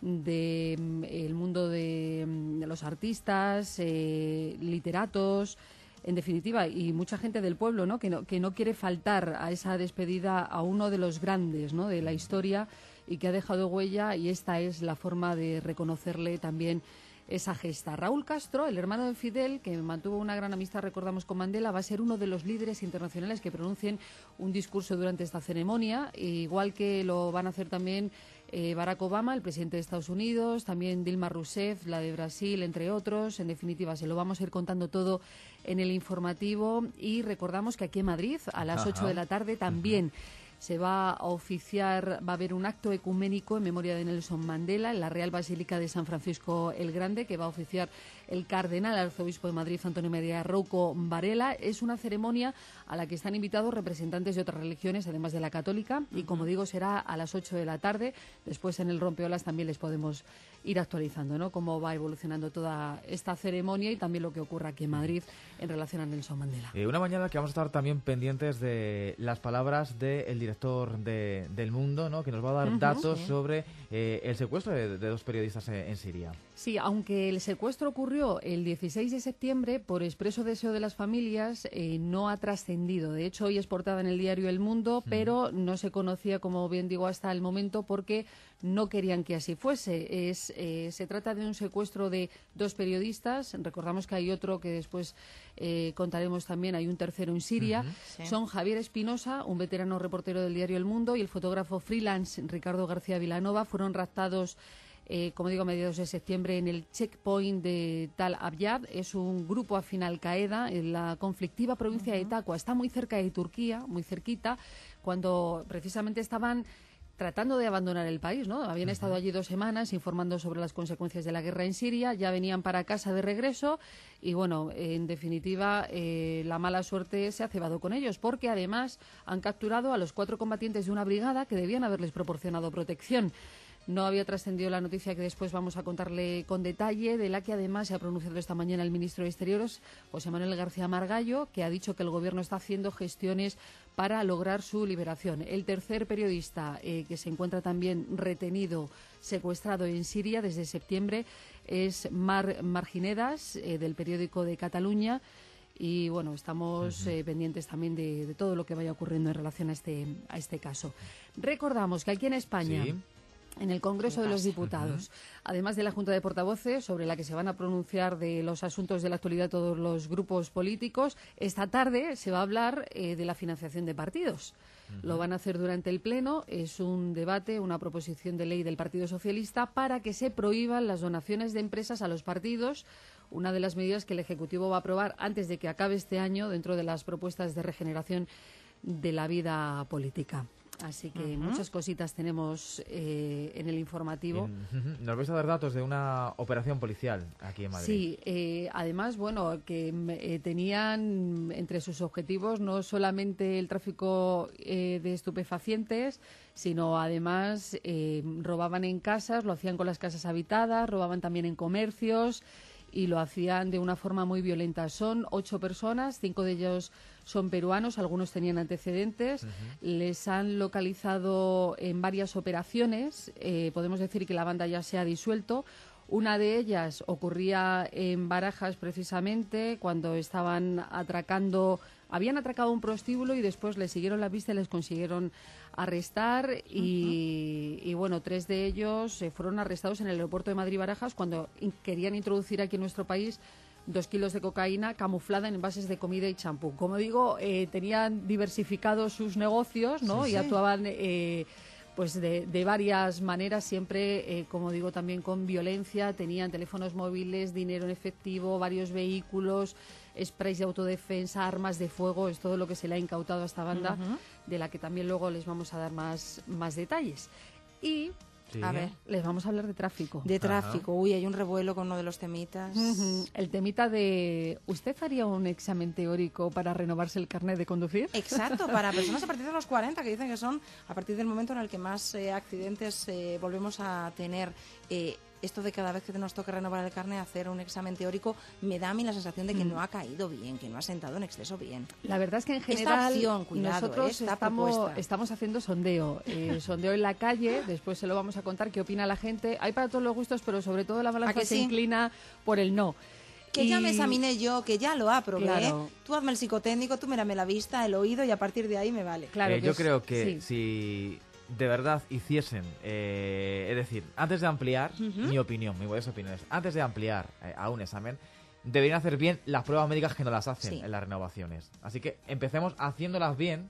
del de, mm, mundo de, de los artistas, eh, literatos, en definitiva, y mucha gente del pueblo, ¿no? Que, no, que no quiere faltar a esa despedida a uno de los grandes, ¿no?, de la historia, y que ha dejado huella, y esta es la forma de reconocerle también esa gesta. Raúl Castro, el hermano de Fidel, que mantuvo una gran amistad, recordamos, con Mandela, va a ser uno de los líderes internacionales que pronuncien un discurso durante esta ceremonia, igual que lo van a hacer también eh, Barack Obama, el presidente de Estados Unidos, también Dilma Rousseff, la de Brasil, entre otros. En definitiva, se lo vamos a ir contando todo en el informativo, y recordamos que aquí en Madrid, a las ocho de la tarde, también se va a oficiar, va a haber un acto ecuménico en memoria de Nelson Mandela en la Real Basílica de San Francisco el Grande, que va a oficiar el cardenal arzobispo de Madrid, Antonio María Rouco Varela. Es una ceremonia a la que están invitados representantes de otras religiones, además de la católica, y como digo, será a las ocho de la tarde. Después en el Rompeolas también les podemos ir actualizando, ¿no?, cómo va evolucionando toda esta ceremonia y también lo que ocurra aquí en Madrid en relación a Nelson Mandela. Eh, una mañana que vamos a estar también pendientes de las palabras del director de, del Mundo, ¿no?, que nos va a dar uh-huh, datos sí. sobre eh, el secuestro de, de dos periodistas en, en Siria. Sí, aunque el secuestro ocurrió el dieciséis de septiembre, por expreso deseo de las familias, eh, no ha trascendido. De hecho, hoy es portada en el diario El Mundo, uh-huh. pero no se conocía, como bien digo, hasta el momento, porque no querían que así fuese. Es, eh, se trata de un secuestro de dos periodistas. Recordamos que hay otro que después eh, contaremos también. Hay un tercero en Siria. Uh-huh. Sí. Son Javier Espinosa, un veterano reportero del diario El Mundo, y el fotógrafo freelance Ricardo García Vilanova. Fueron raptados, Eh, como digo, a mediados de septiembre en el checkpoint de Tal Abyad. Es un grupo afín a Al Qaeda en la conflictiva provincia uh-huh. de Takua. Está muy cerca de Turquía, muy cerquita, cuando precisamente estaban tratando de abandonar el país, ¿no? Habían uh-huh. estado allí dos semanas informando sobre las consecuencias de la guerra en Siria, ya venían para casa de regreso y, bueno, en definitiva, eh, la mala suerte se ha cebado con ellos, porque además han capturado a los cuatro combatientes de una brigada que debían haberles proporcionado protección. No había trascendido la noticia que después vamos a contarle con detalle, de la que además se ha pronunciado esta mañana el ministro de Exteriores, José Manuel García Margallo, que ha dicho que el Gobierno está haciendo gestiones para lograr su liberación. El tercer periodista eh, que se encuentra también retenido, secuestrado en Siria desde septiembre, es Mar Marginedas, eh, del periódico de Cataluña. Y bueno, estamos uh-huh. eh, pendientes también de, de todo lo que vaya ocurriendo en relación a este, a este caso. Recordamos que aquí en España... ¿Sí? En el Congreso de los Diputados, uh-huh. además de la Junta de Portavoces, sobre la que se van a pronunciar de los asuntos de la actualidad todos los grupos políticos, esta tarde se va a hablar eh, de la financiación de partidos. Uh-huh. Lo van a hacer durante el Pleno. Es un debate, una proposición de ley del Partido Socialista para que se prohíban las donaciones de empresas a los partidos, una de las medidas que el Ejecutivo va a aprobar antes de que acabe este año dentro de las propuestas de regeneración de la vida política. Así que uh-huh. muchas cositas tenemos eh, en el informativo. Uh-huh. Nos vais a dar datos de una operación policial aquí en Madrid. Sí, eh, además, bueno, que eh, tenían entre sus objetivos no solamente el tráfico eh, de estupefacientes, sino además eh, robaban en casas, lo hacían con las casas habitadas, robaban también en comercios y lo hacían de una forma muy violenta. Son ocho personas, cinco de ellos son peruanos, algunos tenían antecedentes. Uh-huh. Les han localizado en varias operaciones. Eh, podemos decir que la banda ya se ha disuelto. Una de ellas ocurría en Barajas, precisamente, cuando estaban atracando, habían atracado un prostíbulo y después les siguieron la pista y les consiguieron arrestar. Y, uh-huh. y bueno, tres de ellos eh, fueron arrestados en el aeropuerto de Madrid-Barajas cuando in- querían introducir aquí en nuestro país dos kilos de cocaína camuflada en envases de comida y champú. Como digo, eh, tenían diversificados sus negocios, ¿no? Sí, y sí. actuaban... Eh, pues de, de varias maneras, siempre, eh, como digo, también con violencia. Tenían teléfonos móviles, dinero en efectivo, varios vehículos. sprays de autodefensa, armas de fuego, es todo lo que se le ha incautado a esta banda, uh-huh. de la que también luego les vamos a dar más, más detalles. Y... Sí. A ver, les vamos a hablar de tráfico. De tráfico, Ajá. uy, hay un revuelo con uno de los temitas. Uh-huh. El temita de... ¿Usted haría un examen teórico para renovarse el carnet de conducir? Exacto, para personas a partir de los cuarenta, que dicen que son a partir del momento en el que más eh, accidentes eh, volvemos a tener. Eh, esto de cada vez que nos toca renovar el carnet, hacer un examen teórico, me da a mí la sensación de que mm. no ha caído bien, que no ha sentado en exceso bien. La verdad es que en general esta opción, cuidado, nosotros esta estamos, estamos haciendo sondeo, eh, sondeo en la calle, después se lo vamos a contar qué opina la gente. Hay para todos los gustos, pero sobre todo la balanza se sí? inclina por el no. Que y... ya me examiné yo, que ya lo aprobé. Claro. Tú hazme el psicotécnico, tú mírame la vista, el oído y a partir de ahí me vale. Claro, eh, yo es... creo que sí. si... de verdad hiciesen, eh, es decir, antes de ampliar, uh-huh. mi opinión, mi buenas opiniones, antes de ampliar eh, a un examen, deberían hacer bien las pruebas médicas que no las hacen sí. en las renovaciones. Así que empecemos haciéndolas bien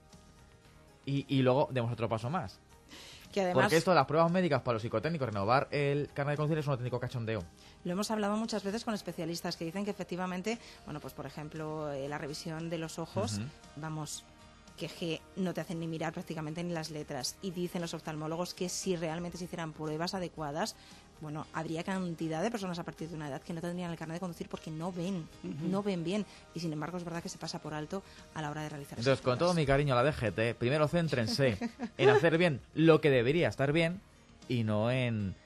y, y luego demos otro paso más. Que además, porque esto de las pruebas médicas para los psicotécnicos, renovar el carnet de conducir es un auténtico cachondeo. Lo hemos hablado muchas veces con especialistas que dicen que efectivamente, bueno, pues por ejemplo, eh, la revisión de los ojos, uh-huh. vamos... que G no te hacen ni mirar prácticamente ni las letras, y dicen los oftalmólogos que si realmente se hicieran pruebas adecuadas, bueno, habría cantidad de personas a partir de una edad que no tendrían el carnet de conducir porque no ven, uh-huh. no ven bien, y sin embargo es verdad que se pasa por alto a la hora de realizar Entonces, con todo mi cariño a la D G T, primero céntrense en hacer bien lo que debería estar bien y no en...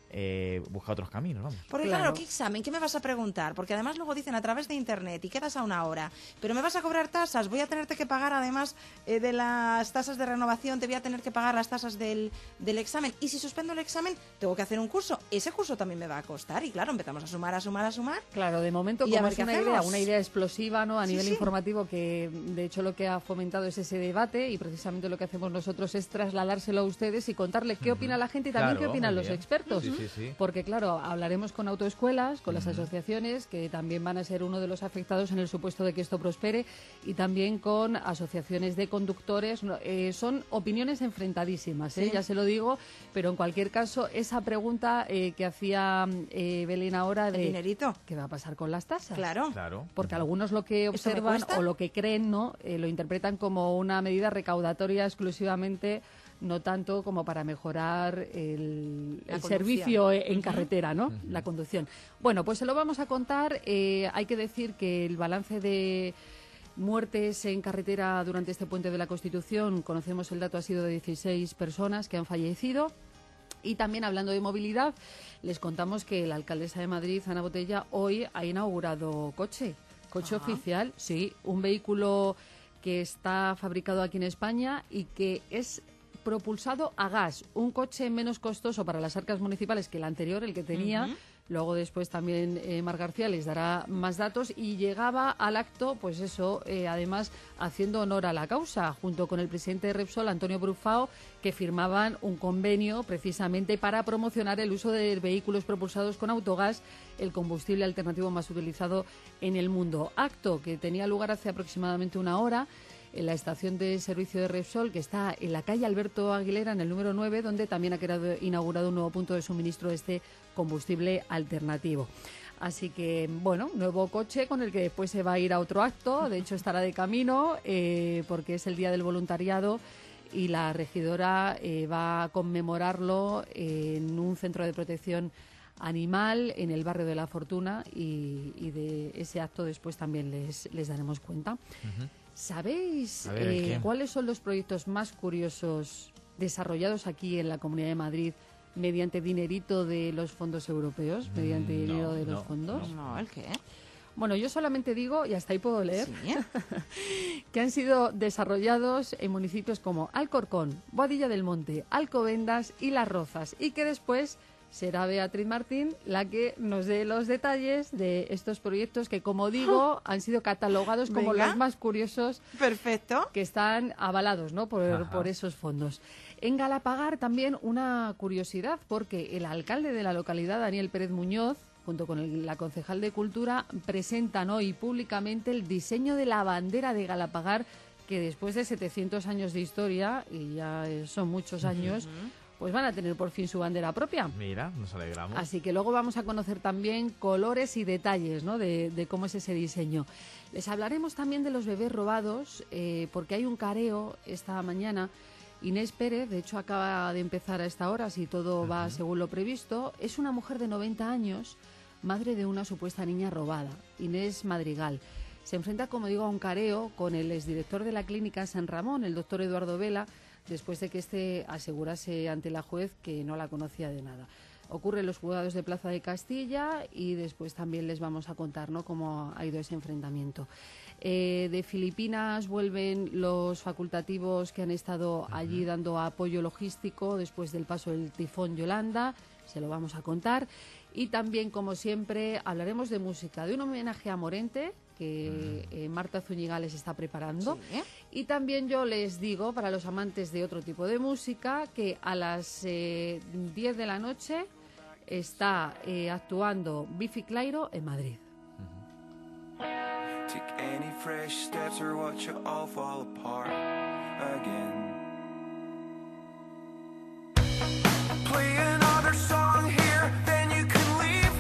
Eh, busca otros caminos, vamos. Porque claro. claro, ¿qué examen? ¿Qué me vas a preguntar? Porque además luego dicen a través de internet y quedas a una hora, pero me vas a cobrar tasas, voy a tenerte que pagar además eh, de las tasas de renovación, te voy a tener que pagar las tasas del, del examen, y si suspendo el examen tengo que hacer un curso, ese curso también me va a costar, y claro, empezamos a sumar, a sumar, a sumar. Claro, de momento como es una idea, una idea explosiva, ¿no? A sí, nivel sí. informativo, que de hecho lo que ha fomentado es ese debate, y precisamente lo que hacemos nosotros es trasladárselo a ustedes y contarle qué opina la gente y también claro, qué opinan los bien. expertos. Sí, sí, sí. Porque claro, hablaremos con autoescuelas, con las asociaciones, que también van a ser uno de los afectados en el supuesto de que esto prospere, y también con asociaciones de conductores. Eh, son opiniones enfrentadísimas, ¿eh? Sí. Ya se lo digo, pero en cualquier caso, esa pregunta eh, que hacía eh, Belén ahora de... ¿El dinerito? ¿Qué va a pasar con las tasas? Claro. claro. Porque algunos lo que observan o lo que creen, ¿no? Eh, lo interpretan como una medida recaudatoria exclusivamente, no tanto como para mejorar el, el servicio en uh-huh. carretera, ¿no? Uh-huh. La conducción. Bueno, pues se lo vamos a contar. Eh, hay que decir que el balance de muertes en carretera durante este puente de la Constitución, conocemos el dato, ha sido de dieciséis personas que han fallecido. Y también, hablando de movilidad, les contamos que la alcaldesa de Madrid, Ana Botella, hoy ha inaugurado coche. Coche uh-huh. oficial, sí. Un vehículo que está fabricado aquí en España y que es propulsado a gas, un coche menos costoso para las arcas municipales que el anterior, el que tenía. Uh-huh. Luego después también eh, Mar García les dará más datos, y llegaba al acto, pues eso, eh, además haciendo honor a la causa, junto con el presidente de Repsol, Antonio Brufao, que firmaban un convenio precisamente para promocionar el uso de vehículos propulsados con autogás, el combustible alternativo más utilizado en el mundo. Acto que tenía lugar hace aproximadamente una hora en la estación de servicio de Repsol, que está en la calle Alberto Aguilera, en el número nueve, donde también ha quedado inaugurado un nuevo punto de suministro de este combustible alternativo. Así que, bueno, nuevo coche con el que después se va a ir a otro acto. De hecho, estará de camino eh, porque es el Día del Voluntariado, y la regidora eh, va a conmemorarlo en un centro de protección animal en el barrio de La Fortuna, y, y de ese acto después también les, les daremos cuenta. Uh-huh. ¿Sabéis ver, eh, cuáles son los proyectos más curiosos desarrollados aquí en la Comunidad de Madrid mediante dinerito de los fondos europeos? Mm, mediante no, dinero de los no, fondos. No, ¿el qué? Bueno, yo solamente digo, y hasta ahí puedo leer, ¿sí? que han sido desarrollados en municipios como Alcorcón, Boadilla del Monte, Alcobendas y Las Rozas, y que después será Beatriz Martín la que nos dé los detalles de estos proyectos que, como digo, han sido catalogados como Venga. los más curiosos. Perfecto. Que están avalados, ¿no? por, por esos fondos. En Galapagar también una curiosidad, porque el alcalde de la localidad, Daniel Pérez Muñoz, junto con el, la concejal de Cultura, presentan hoy públicamente el diseño de la bandera de Galapagar, que después de setecientos años de historia, y ya son muchos años, uh-huh. pues van a tener por fin su bandera propia. Mira, nos alegramos. Así que luego vamos a conocer también colores y detalles, ¿no?, de, de cómo es ese diseño. Les hablaremos también de los bebés robados, eh, porque hay un careo esta mañana. Inés Pérez, de hecho, acaba de empezar a esta hora, si todo va uh-huh. según lo previsto. Es una mujer de noventa años, madre de una supuesta niña robada, Inés Madrigal. Se enfrenta, como digo, a un careo con el exdirector de la clínica San Ramón, el doctor Eduardo Vela, después de que éste asegurase ante la juez que no la conocía de nada. Ocurre en los juzgados de Plaza de Castilla y después también les vamos a contar, ¿no?, cómo ha ido ese enfrentamiento. Eh, de Filipinas vuelven los facultativos que han estado allí dando apoyo logístico después del paso del tifón Yolanda, se lo vamos a contar. Y también, como siempre, hablaremos de música, de un homenaje a Morente, que eh, Marta Zúñiga les está preparando. Sí. Y también yo les digo, para los amantes de otro tipo de música, que a las eh, diez de la noche está eh, actuando Biffy Clyro en Madrid. Take any fresh steps or watch it all fall apart again. Play another song here, then you can leave.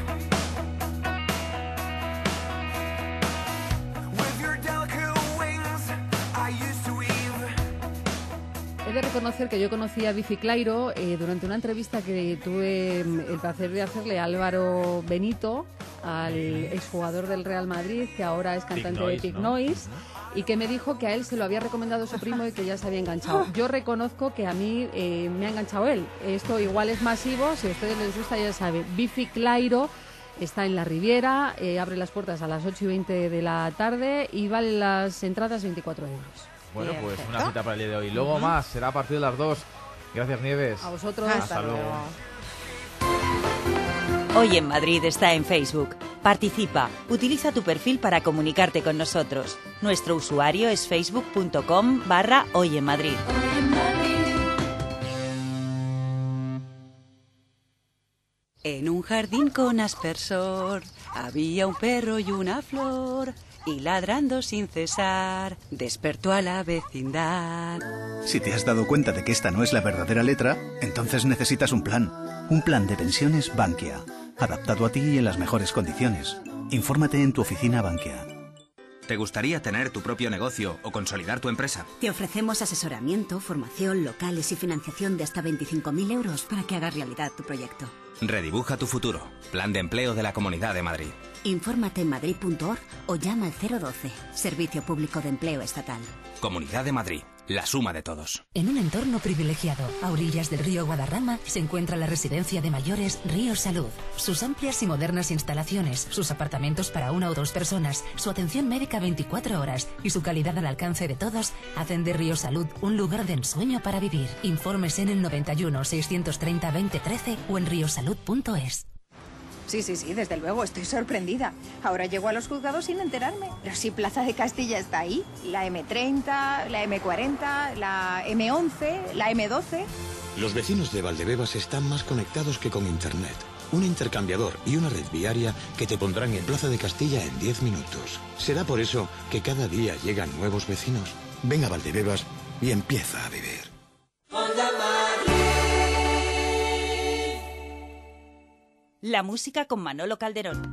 With your delicate wings, I used to weave. He de reconocer que yo conocí a Biffy Clyro eh, durante una entrevista que tuve el placer de hacerle a Álvaro Benito, al exjugador del Real Madrid, que ahora es cantante Pig Noise, de Pig ¿no? Noise, y que me dijo que a él se lo había recomendado su primo y que ya se había enganchado. Yo reconozco que a mí eh, me ha enganchado él. Esto igual es masivo, si a ustedes les gusta ya saben. Biffy Clyro está en la Riviera, eh, abre las puertas a las ocho y veinte de la tarde y valen las entradas veinticuatro euros. Bueno, pues una cita para el día de hoy. Luego uh-huh. más, será a partir de las dos. Gracias, Nieves. A vosotros. Hasta, Hasta luego. luego. Hoy en Madrid está en Facebook. Participa, utiliza tu perfil para comunicarte con nosotros. Nuestro usuario es facebook.com barra Hoy en Madrid. En un jardín con aspersor había un perro y una flor, y ladrando sin cesar despertó a la vecindad. Si te has dado cuenta de que esta no es la verdadera letra, entonces necesitas un plan. Un plan de pensiones Bankia, adaptado a ti y en las mejores condiciones. Infórmate en tu oficina Bankia. ¿Te gustaría tener tu propio negocio o consolidar tu empresa? Te ofrecemos asesoramiento, formación, locales y financiación de hasta veinticinco mil euros para que hagas realidad tu proyecto. Redibuja tu futuro. Plan de empleo de la Comunidad de Madrid. Infórmate en madrid punto org o llama al cero doce, Servicio Público de Empleo Estatal. Comunidad de Madrid, la suma de todos. En un entorno privilegiado, a orillas del río Guadarrama, se encuentra la residencia de mayores Río Salud. Sus amplias y modernas instalaciones, sus apartamentos para una o dos personas, su atención médica veinticuatro horas y su calidad al alcance de todos hacen de Río Salud un lugar de ensueño para vivir. Informes en el noventa y uno, seiscientos treinta, veinte trece o en riosalud punto es. Sí, sí, sí, desde luego, estoy sorprendida. Ahora llego a los juzgados sin enterarme. Pero si Plaza de Castilla está ahí, la eme treinta, la eme cuarenta, la eme once, la eme doce... Los vecinos de Valdebebas están más conectados que con Internet. Un intercambiador y una red viaria que te pondrán en Plaza de Castilla en diez minutos. Será por eso que cada día llegan nuevos vecinos. Ven a Valdebebas y empieza a vivir. La música con Manolo Calderón.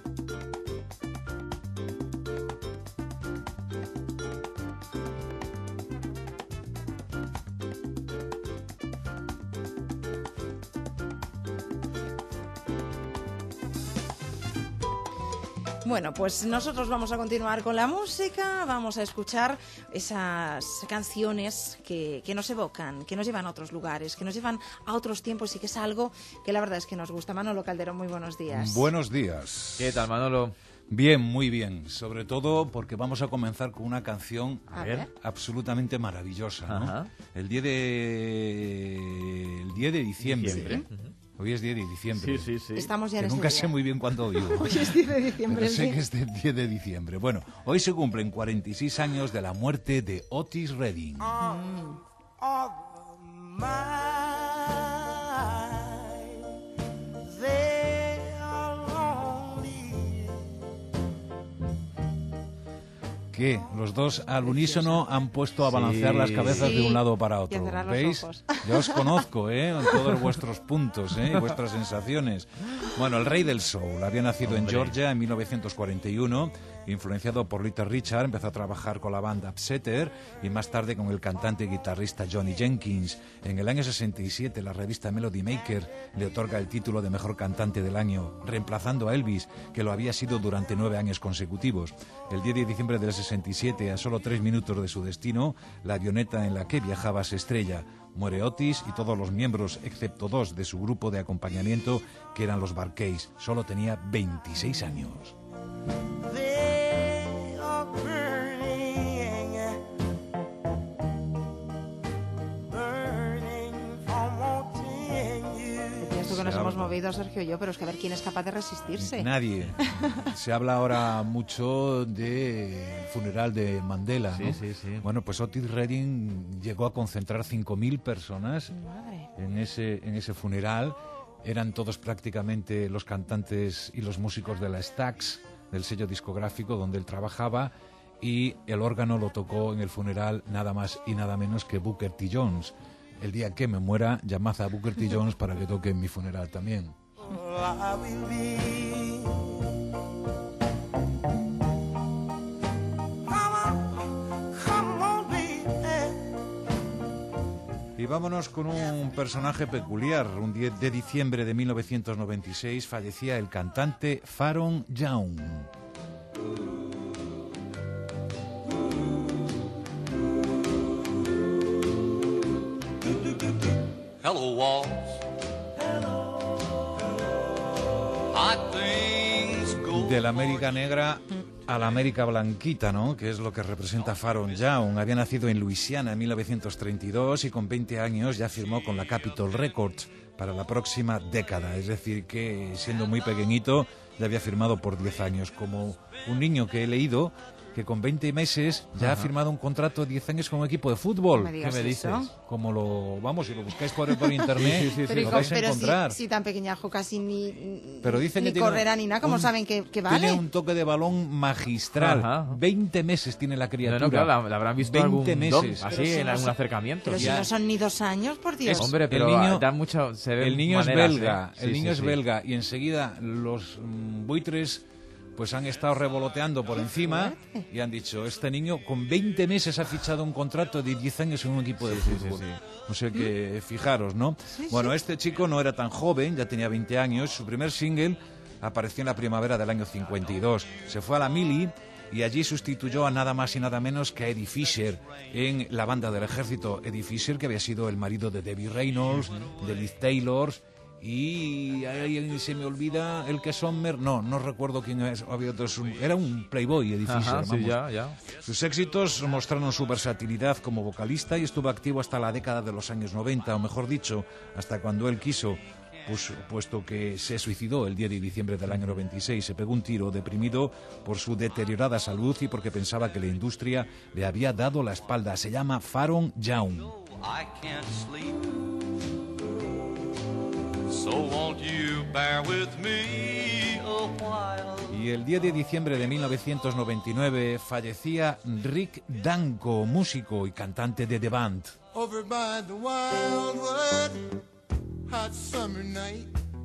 Bueno, pues nosotros vamos a continuar con la música, vamos a escuchar esas canciones que, que nos evocan, que nos llevan a otros lugares, que nos llevan a otros tiempos y que es algo que la verdad es que nos gusta. Manolo Calderón, muy buenos días. Buenos días. ¿Qué tal, Manolo? Bien, muy bien, sobre todo porque vamos a comenzar con una canción a ver. absolutamente maravillosa, ¿no? Ajá. El diez de el diez de diciembre. Diciembre. ¿Sí? Hoy es diez de diciembre. Sí, sí, sí. Estamos ya en que ese nunca día. sé muy bien cuándo vivo. Hoy es diez de diciembre. Pero sé sí. que es el diez de diciembre. Bueno, hoy se cumplen cuarenta y seis años de la muerte de Otis Redding. Mm. Of mine, they are lonely. ¿Qué? Los dos al unísono han puesto a balancear Sí. las cabezas Sí. de un lado para Y a otro. cerrar los ¿Veis? ojos. Yo os conozco, ¿eh? En todos vuestros puntos, ¿eh? Y vuestras sensaciones. Bueno, el rey del soul había nacido en Hombre. Georgia en mil novecientos cuarenta y uno. Influenciado por Little Richard, empezó a trabajar con la banda Upsetter y más tarde con el cantante y guitarrista Johnny Jenkins. En el año sesenta y siete, la revista Melody Maker le otorga el título de mejor cantante del año, reemplazando a Elvis, que lo había sido durante nueve años consecutivos. El diez de diciembre del sesenta y siete, a solo tres minutos de su destino, la avioneta en la que viajaba se estrella. Muere Otis y todos los miembros, excepto dos de su grupo de acompañamiento, que eran los Bar-Kays. Solo tenía veintiséis años. Decías tú que nos Se hemos habla. movido, Sergio y yo, pero es que a ver quién es capaz de resistirse. Nadie. Se habla ahora mucho del funeral de Mandela, Sí, ¿no? sí, sí. Bueno, pues Otis Redding llegó a concentrar cinco mil personas Madre. en ese, en ese funeral. Eran todos prácticamente los cantantes y los músicos de la Stax, del sello discográfico donde él trabajaba, y el órgano lo tocó en el funeral nada más y nada menos que Booker T. Jones. El día que me muera, llamad a Booker T. Jones para que toque en mi funeral también. Y vámonos con un personaje peculiar. Un diez de diciembre de mil novecientos noventa y seis fallecía el cantante Pharoah Young. Hello, walls. Hot things go. De la América negra a la América blanquita, ¿no? Que es lo que representa Pharoah Young. Había nacido en Luisiana en mil novecientos treinta y dos y con veinte años ya firmó con la Capitol Records para la próxima década. Es decir, que siendo muy pequeñito ya había firmado por diez años. Como un niño que he leído que con veinte meses ya Ajá. ha firmado un contrato de diez años con un equipo de fútbol. No me digas ¿Qué me eso. dices? Como lo, vamos, si lo buscáis por, por internet, Sí, sí, sí, Pero, lo hijo, vais a pero si, encontrar. si tan pequeñajo casi ni, Pero dicen ni que tiene correrá ni nada, ¿cómo un- saben que, que vale? Tiene un toque de balón magistral. Ajá. veinte meses tiene la No, criatura. no, claro, la, la habrán visto veinte algún dom, meses. así Pero si en no algún son- acercamiento. Pero si Ya. no son ni dos años, por Dios. Hombre, pero El niño- da mucho, se ven El niño maneras, es belga, ¿eh? el Sí, niño sí, es sí. belga y enseguida los mm, buitres pues han estado revoloteando por encima y han dicho, este niño con veinte meses ha fichado un contrato de diez años en un equipo de Sí, sí, fútbol. sí, sí. No sé qué, fijaros, ¿no? Bueno, este chico no era tan joven, ya tenía veinte años, su primer single apareció en la primavera del año cincuenta y dos. Se fue a la mili y allí sustituyó a nada más y nada menos que a Eddie Fisher en la banda del ejército. Eddie Fisher, que había sido el marido de Debbie Reynolds, de Liz Taylor, y ahí se me olvida el que Sommer, no, no recuerdo quién es, había otros, un- era un playboy, Eddie Fisher, Ajá, sí, vamos. ya, ya. Sus éxitos mostraron su versatilidad como vocalista y estuvo activo hasta la década de los años noventa, o mejor dicho, hasta cuando él quiso, pues, puesto que se suicidó el diez de diciembre del año noventa y seis. Se pegó un tiro deprimido por su deteriorada salud y porque pensaba que la industria le había dado la espalda. Se llama Pharoah Young. I can't sleep. So won't you bear with me a while? Y el diez de diciembre de mil novecientos noventa y nueve fallecía Rick Danko, músico y cantante de The Band. Over by the wildwood, hot summer night.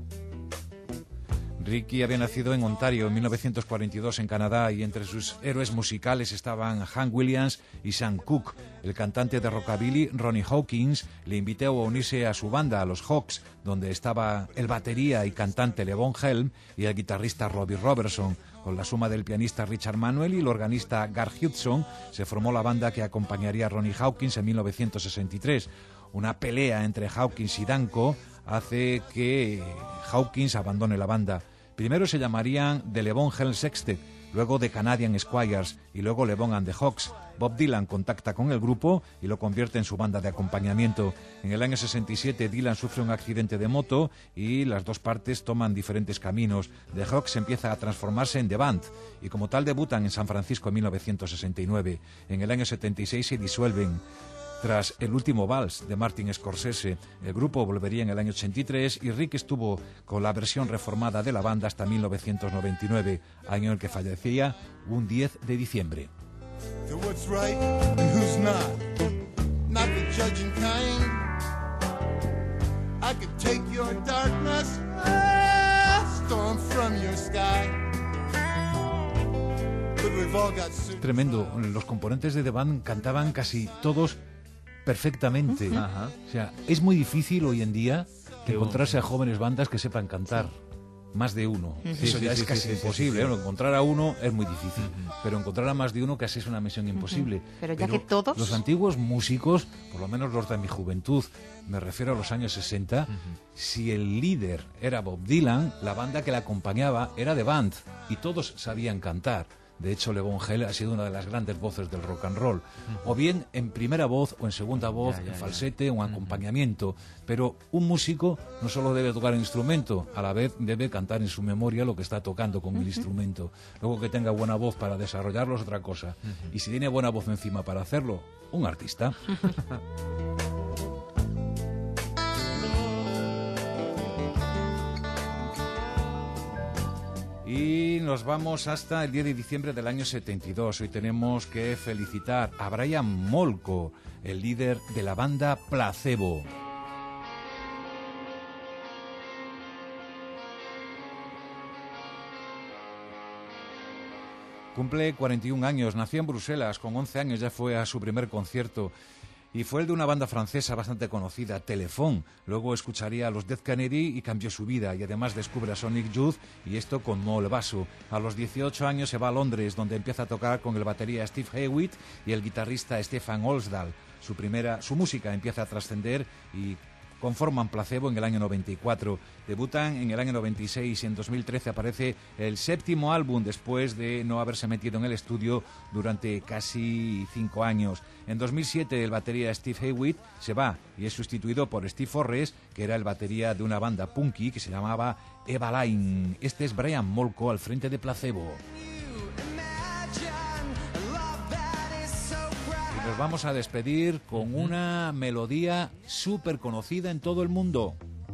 Ricky había nacido en Ontario en mil novecientos cuarenta y dos en Canadá y entre sus héroes musicales estaban Hank Williams y Sam Cooke. El cantante de rockabilly Ronnie Hawkins le invitó a unirse a su banda, a los Hawks, donde estaba el batería y cantante Levon Helm y el guitarrista Robbie Robertson. Con la suma del pianista Richard Manuel y el organista Gar Hudson se formó la banda que acompañaría a Ronnie Hawkins en mil novecientos sesenta y tres. Una pelea entre Hawkins y Danko hace que Hawkins abandone la banda. Primero se llamarían The Levon Helm Sextet, luego The Canadian Squires y luego Levon and the Hawks. Bob Dylan contacta con el grupo y lo convierte en su banda de acompañamiento. En el año sesenta y siete Dylan sufre un accidente de moto y las dos partes toman diferentes caminos. The Hawks empieza a transformarse en The Band y como tal debutan en San Francisco en mil novecientos sesenta y nueve. En el año setenta y seis se disuelven. Tras El último vals de Martin Scorsese, el grupo volvería en el año ochenta y tres y Rick estuvo con la versión reformada de la banda hasta mil novecientos noventa y nueve, año en el que fallecía un diez de diciembre. to what's right and who's not. Not the judging kind. I could take your darkness, ah, storm from your sky. But we've all got super- Tremendo. Los componentes de The Band cantaban casi todos perfectamente. Uh-huh. Ajá. O sea, es muy difícil hoy en día Que encontrarse a jóvenes bandas que sepan cantar. Más de uno. Sí, Eso sí, ya sí, es sí, casi sí, sí, imposible. sí, sí. ¿eh? Encontrar a uno es muy difícil. Uh-huh. Pero encontrar a más de uno casi es una misión imposible. Uh-huh. Pero ya que todos... Los antiguos músicos, por lo menos los de mi juventud, me refiero a los años sesenta, uh-huh. si el líder era Bob Dylan, la banda que le acompañaba era The Band. Y todos sabían cantar. De hecho, Levon Helm ha sido una de las grandes voces del rock and roll. Uh-huh. O bien en primera voz o en segunda voz, ya, ya, en falsete ya. o en uh-huh. acompañamiento. Pero un músico no solo debe tocar el instrumento, a la vez debe cantar en su memoria lo que está tocando con uh-huh. el instrumento. Luego que tenga buena voz para desarrollarlo es otra cosa. Uh-huh. Y si tiene buena voz encima para hacerlo, un artista. Y nos vamos hasta el diez de diciembre del año setenta y dos. Hoy tenemos que felicitar a Brian Molko, el líder de la banda Placebo. Cumple cuarenta y un años, nació en Bruselas, con once años ya fue a su primer concierto. Y fue el de una banda francesa bastante conocida, Telephone. Luego escucharía a los Dead Kennedy y cambió su vida. Y además descubre a Sonic Youth, y esto con Mo el baso. A los dieciocho años se va a Londres, donde empieza a tocar con el batería Steve Hewitt y el guitarrista Stefan Olsdal. Su, primera, su música empieza a trascender y conforman Placebo en el año noventa y cuatro. Debutan en el año noventa y seis y en dos mil trece aparece el séptimo álbum después de no haberse metido en el estudio durante casi cinco años. En dos mil siete el batería Steve Hewitt se va y es sustituido por Steve Forrest, que era el batería de una banda punky que se llamaba Evaline. Este es Brian Molko al frente de Placebo. Nos vamos a despedir con una melodía súper conocida en todo el mundo.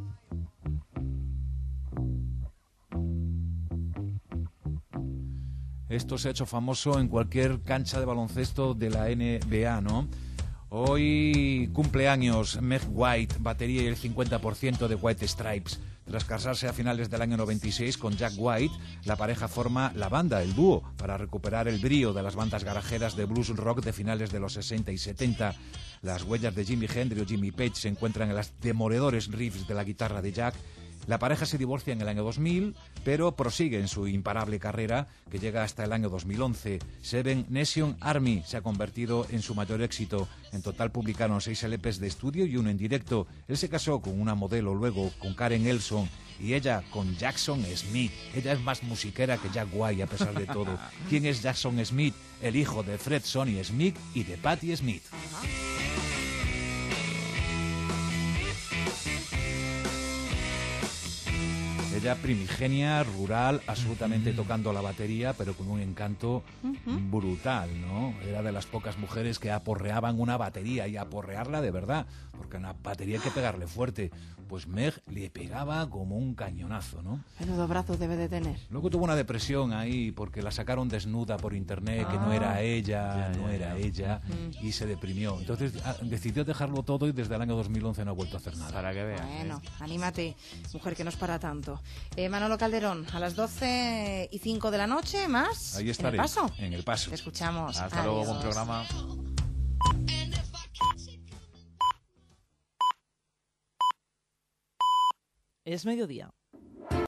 Esto se ha hecho famoso en cualquier cancha de baloncesto de la N B A, ¿no? Hoy cumpleaños Meg White, batería y el cincuenta por ciento de White Stripes. Tras casarse a finales del año noventa y seis con Jack White, la pareja forma la banda, el dúo, para recuperar el brío de las bandas garajeras de blues rock de finales de los sesenta y setenta. Las huellas de Jimi Hendrix o Jimmy Page se encuentran en los demoledores riffs de la guitarra de Jack. La pareja se divorcia en el año dos mil, pero prosigue en su imparable carrera, que llega hasta el año dos mil once. Seven Nation Army se ha convertido en su mayor éxito. En total publicaron seis L Pes de estudio y uno en directo. Él se casó con una modelo, luego con Karen Elson, y ella con Jackson Smith. Ella es más musiquera que Jack White, a pesar de todo. ¿Quién es Jackson Smith? El hijo de Fred Sonny Smith y de Patti Smith. Ella primigenia, rural, absolutamente tocando la batería, pero con un encanto uh-huh. brutal, ¿no? Era de las pocas mujeres que aporreaban una batería, y aporrearla de verdad, porque a una batería hay que pegarle fuerte. Pues Meg le pegaba como un cañonazo, ¿no? Menudo brazo debe de tener. Luego tuvo una depresión ahí porque la sacaron desnuda por internet, ah, que no era ella, ya, no ya, era ya. ella, uh-huh. y se deprimió. Entonces ah, decidió dejarlo todo y desde el año dos mil once no ha vuelto a hacer nada. Para que veas. Bueno, ¿eh? Anímate, mujer, que no es para tanto. Eh, Manolo Calderón, a las doce y cinco de la noche, más. Ahí estaré. ¿En el paso? En el paso. Te escuchamos. Hasta Adiós. Luego, buen programa. Es mediodía.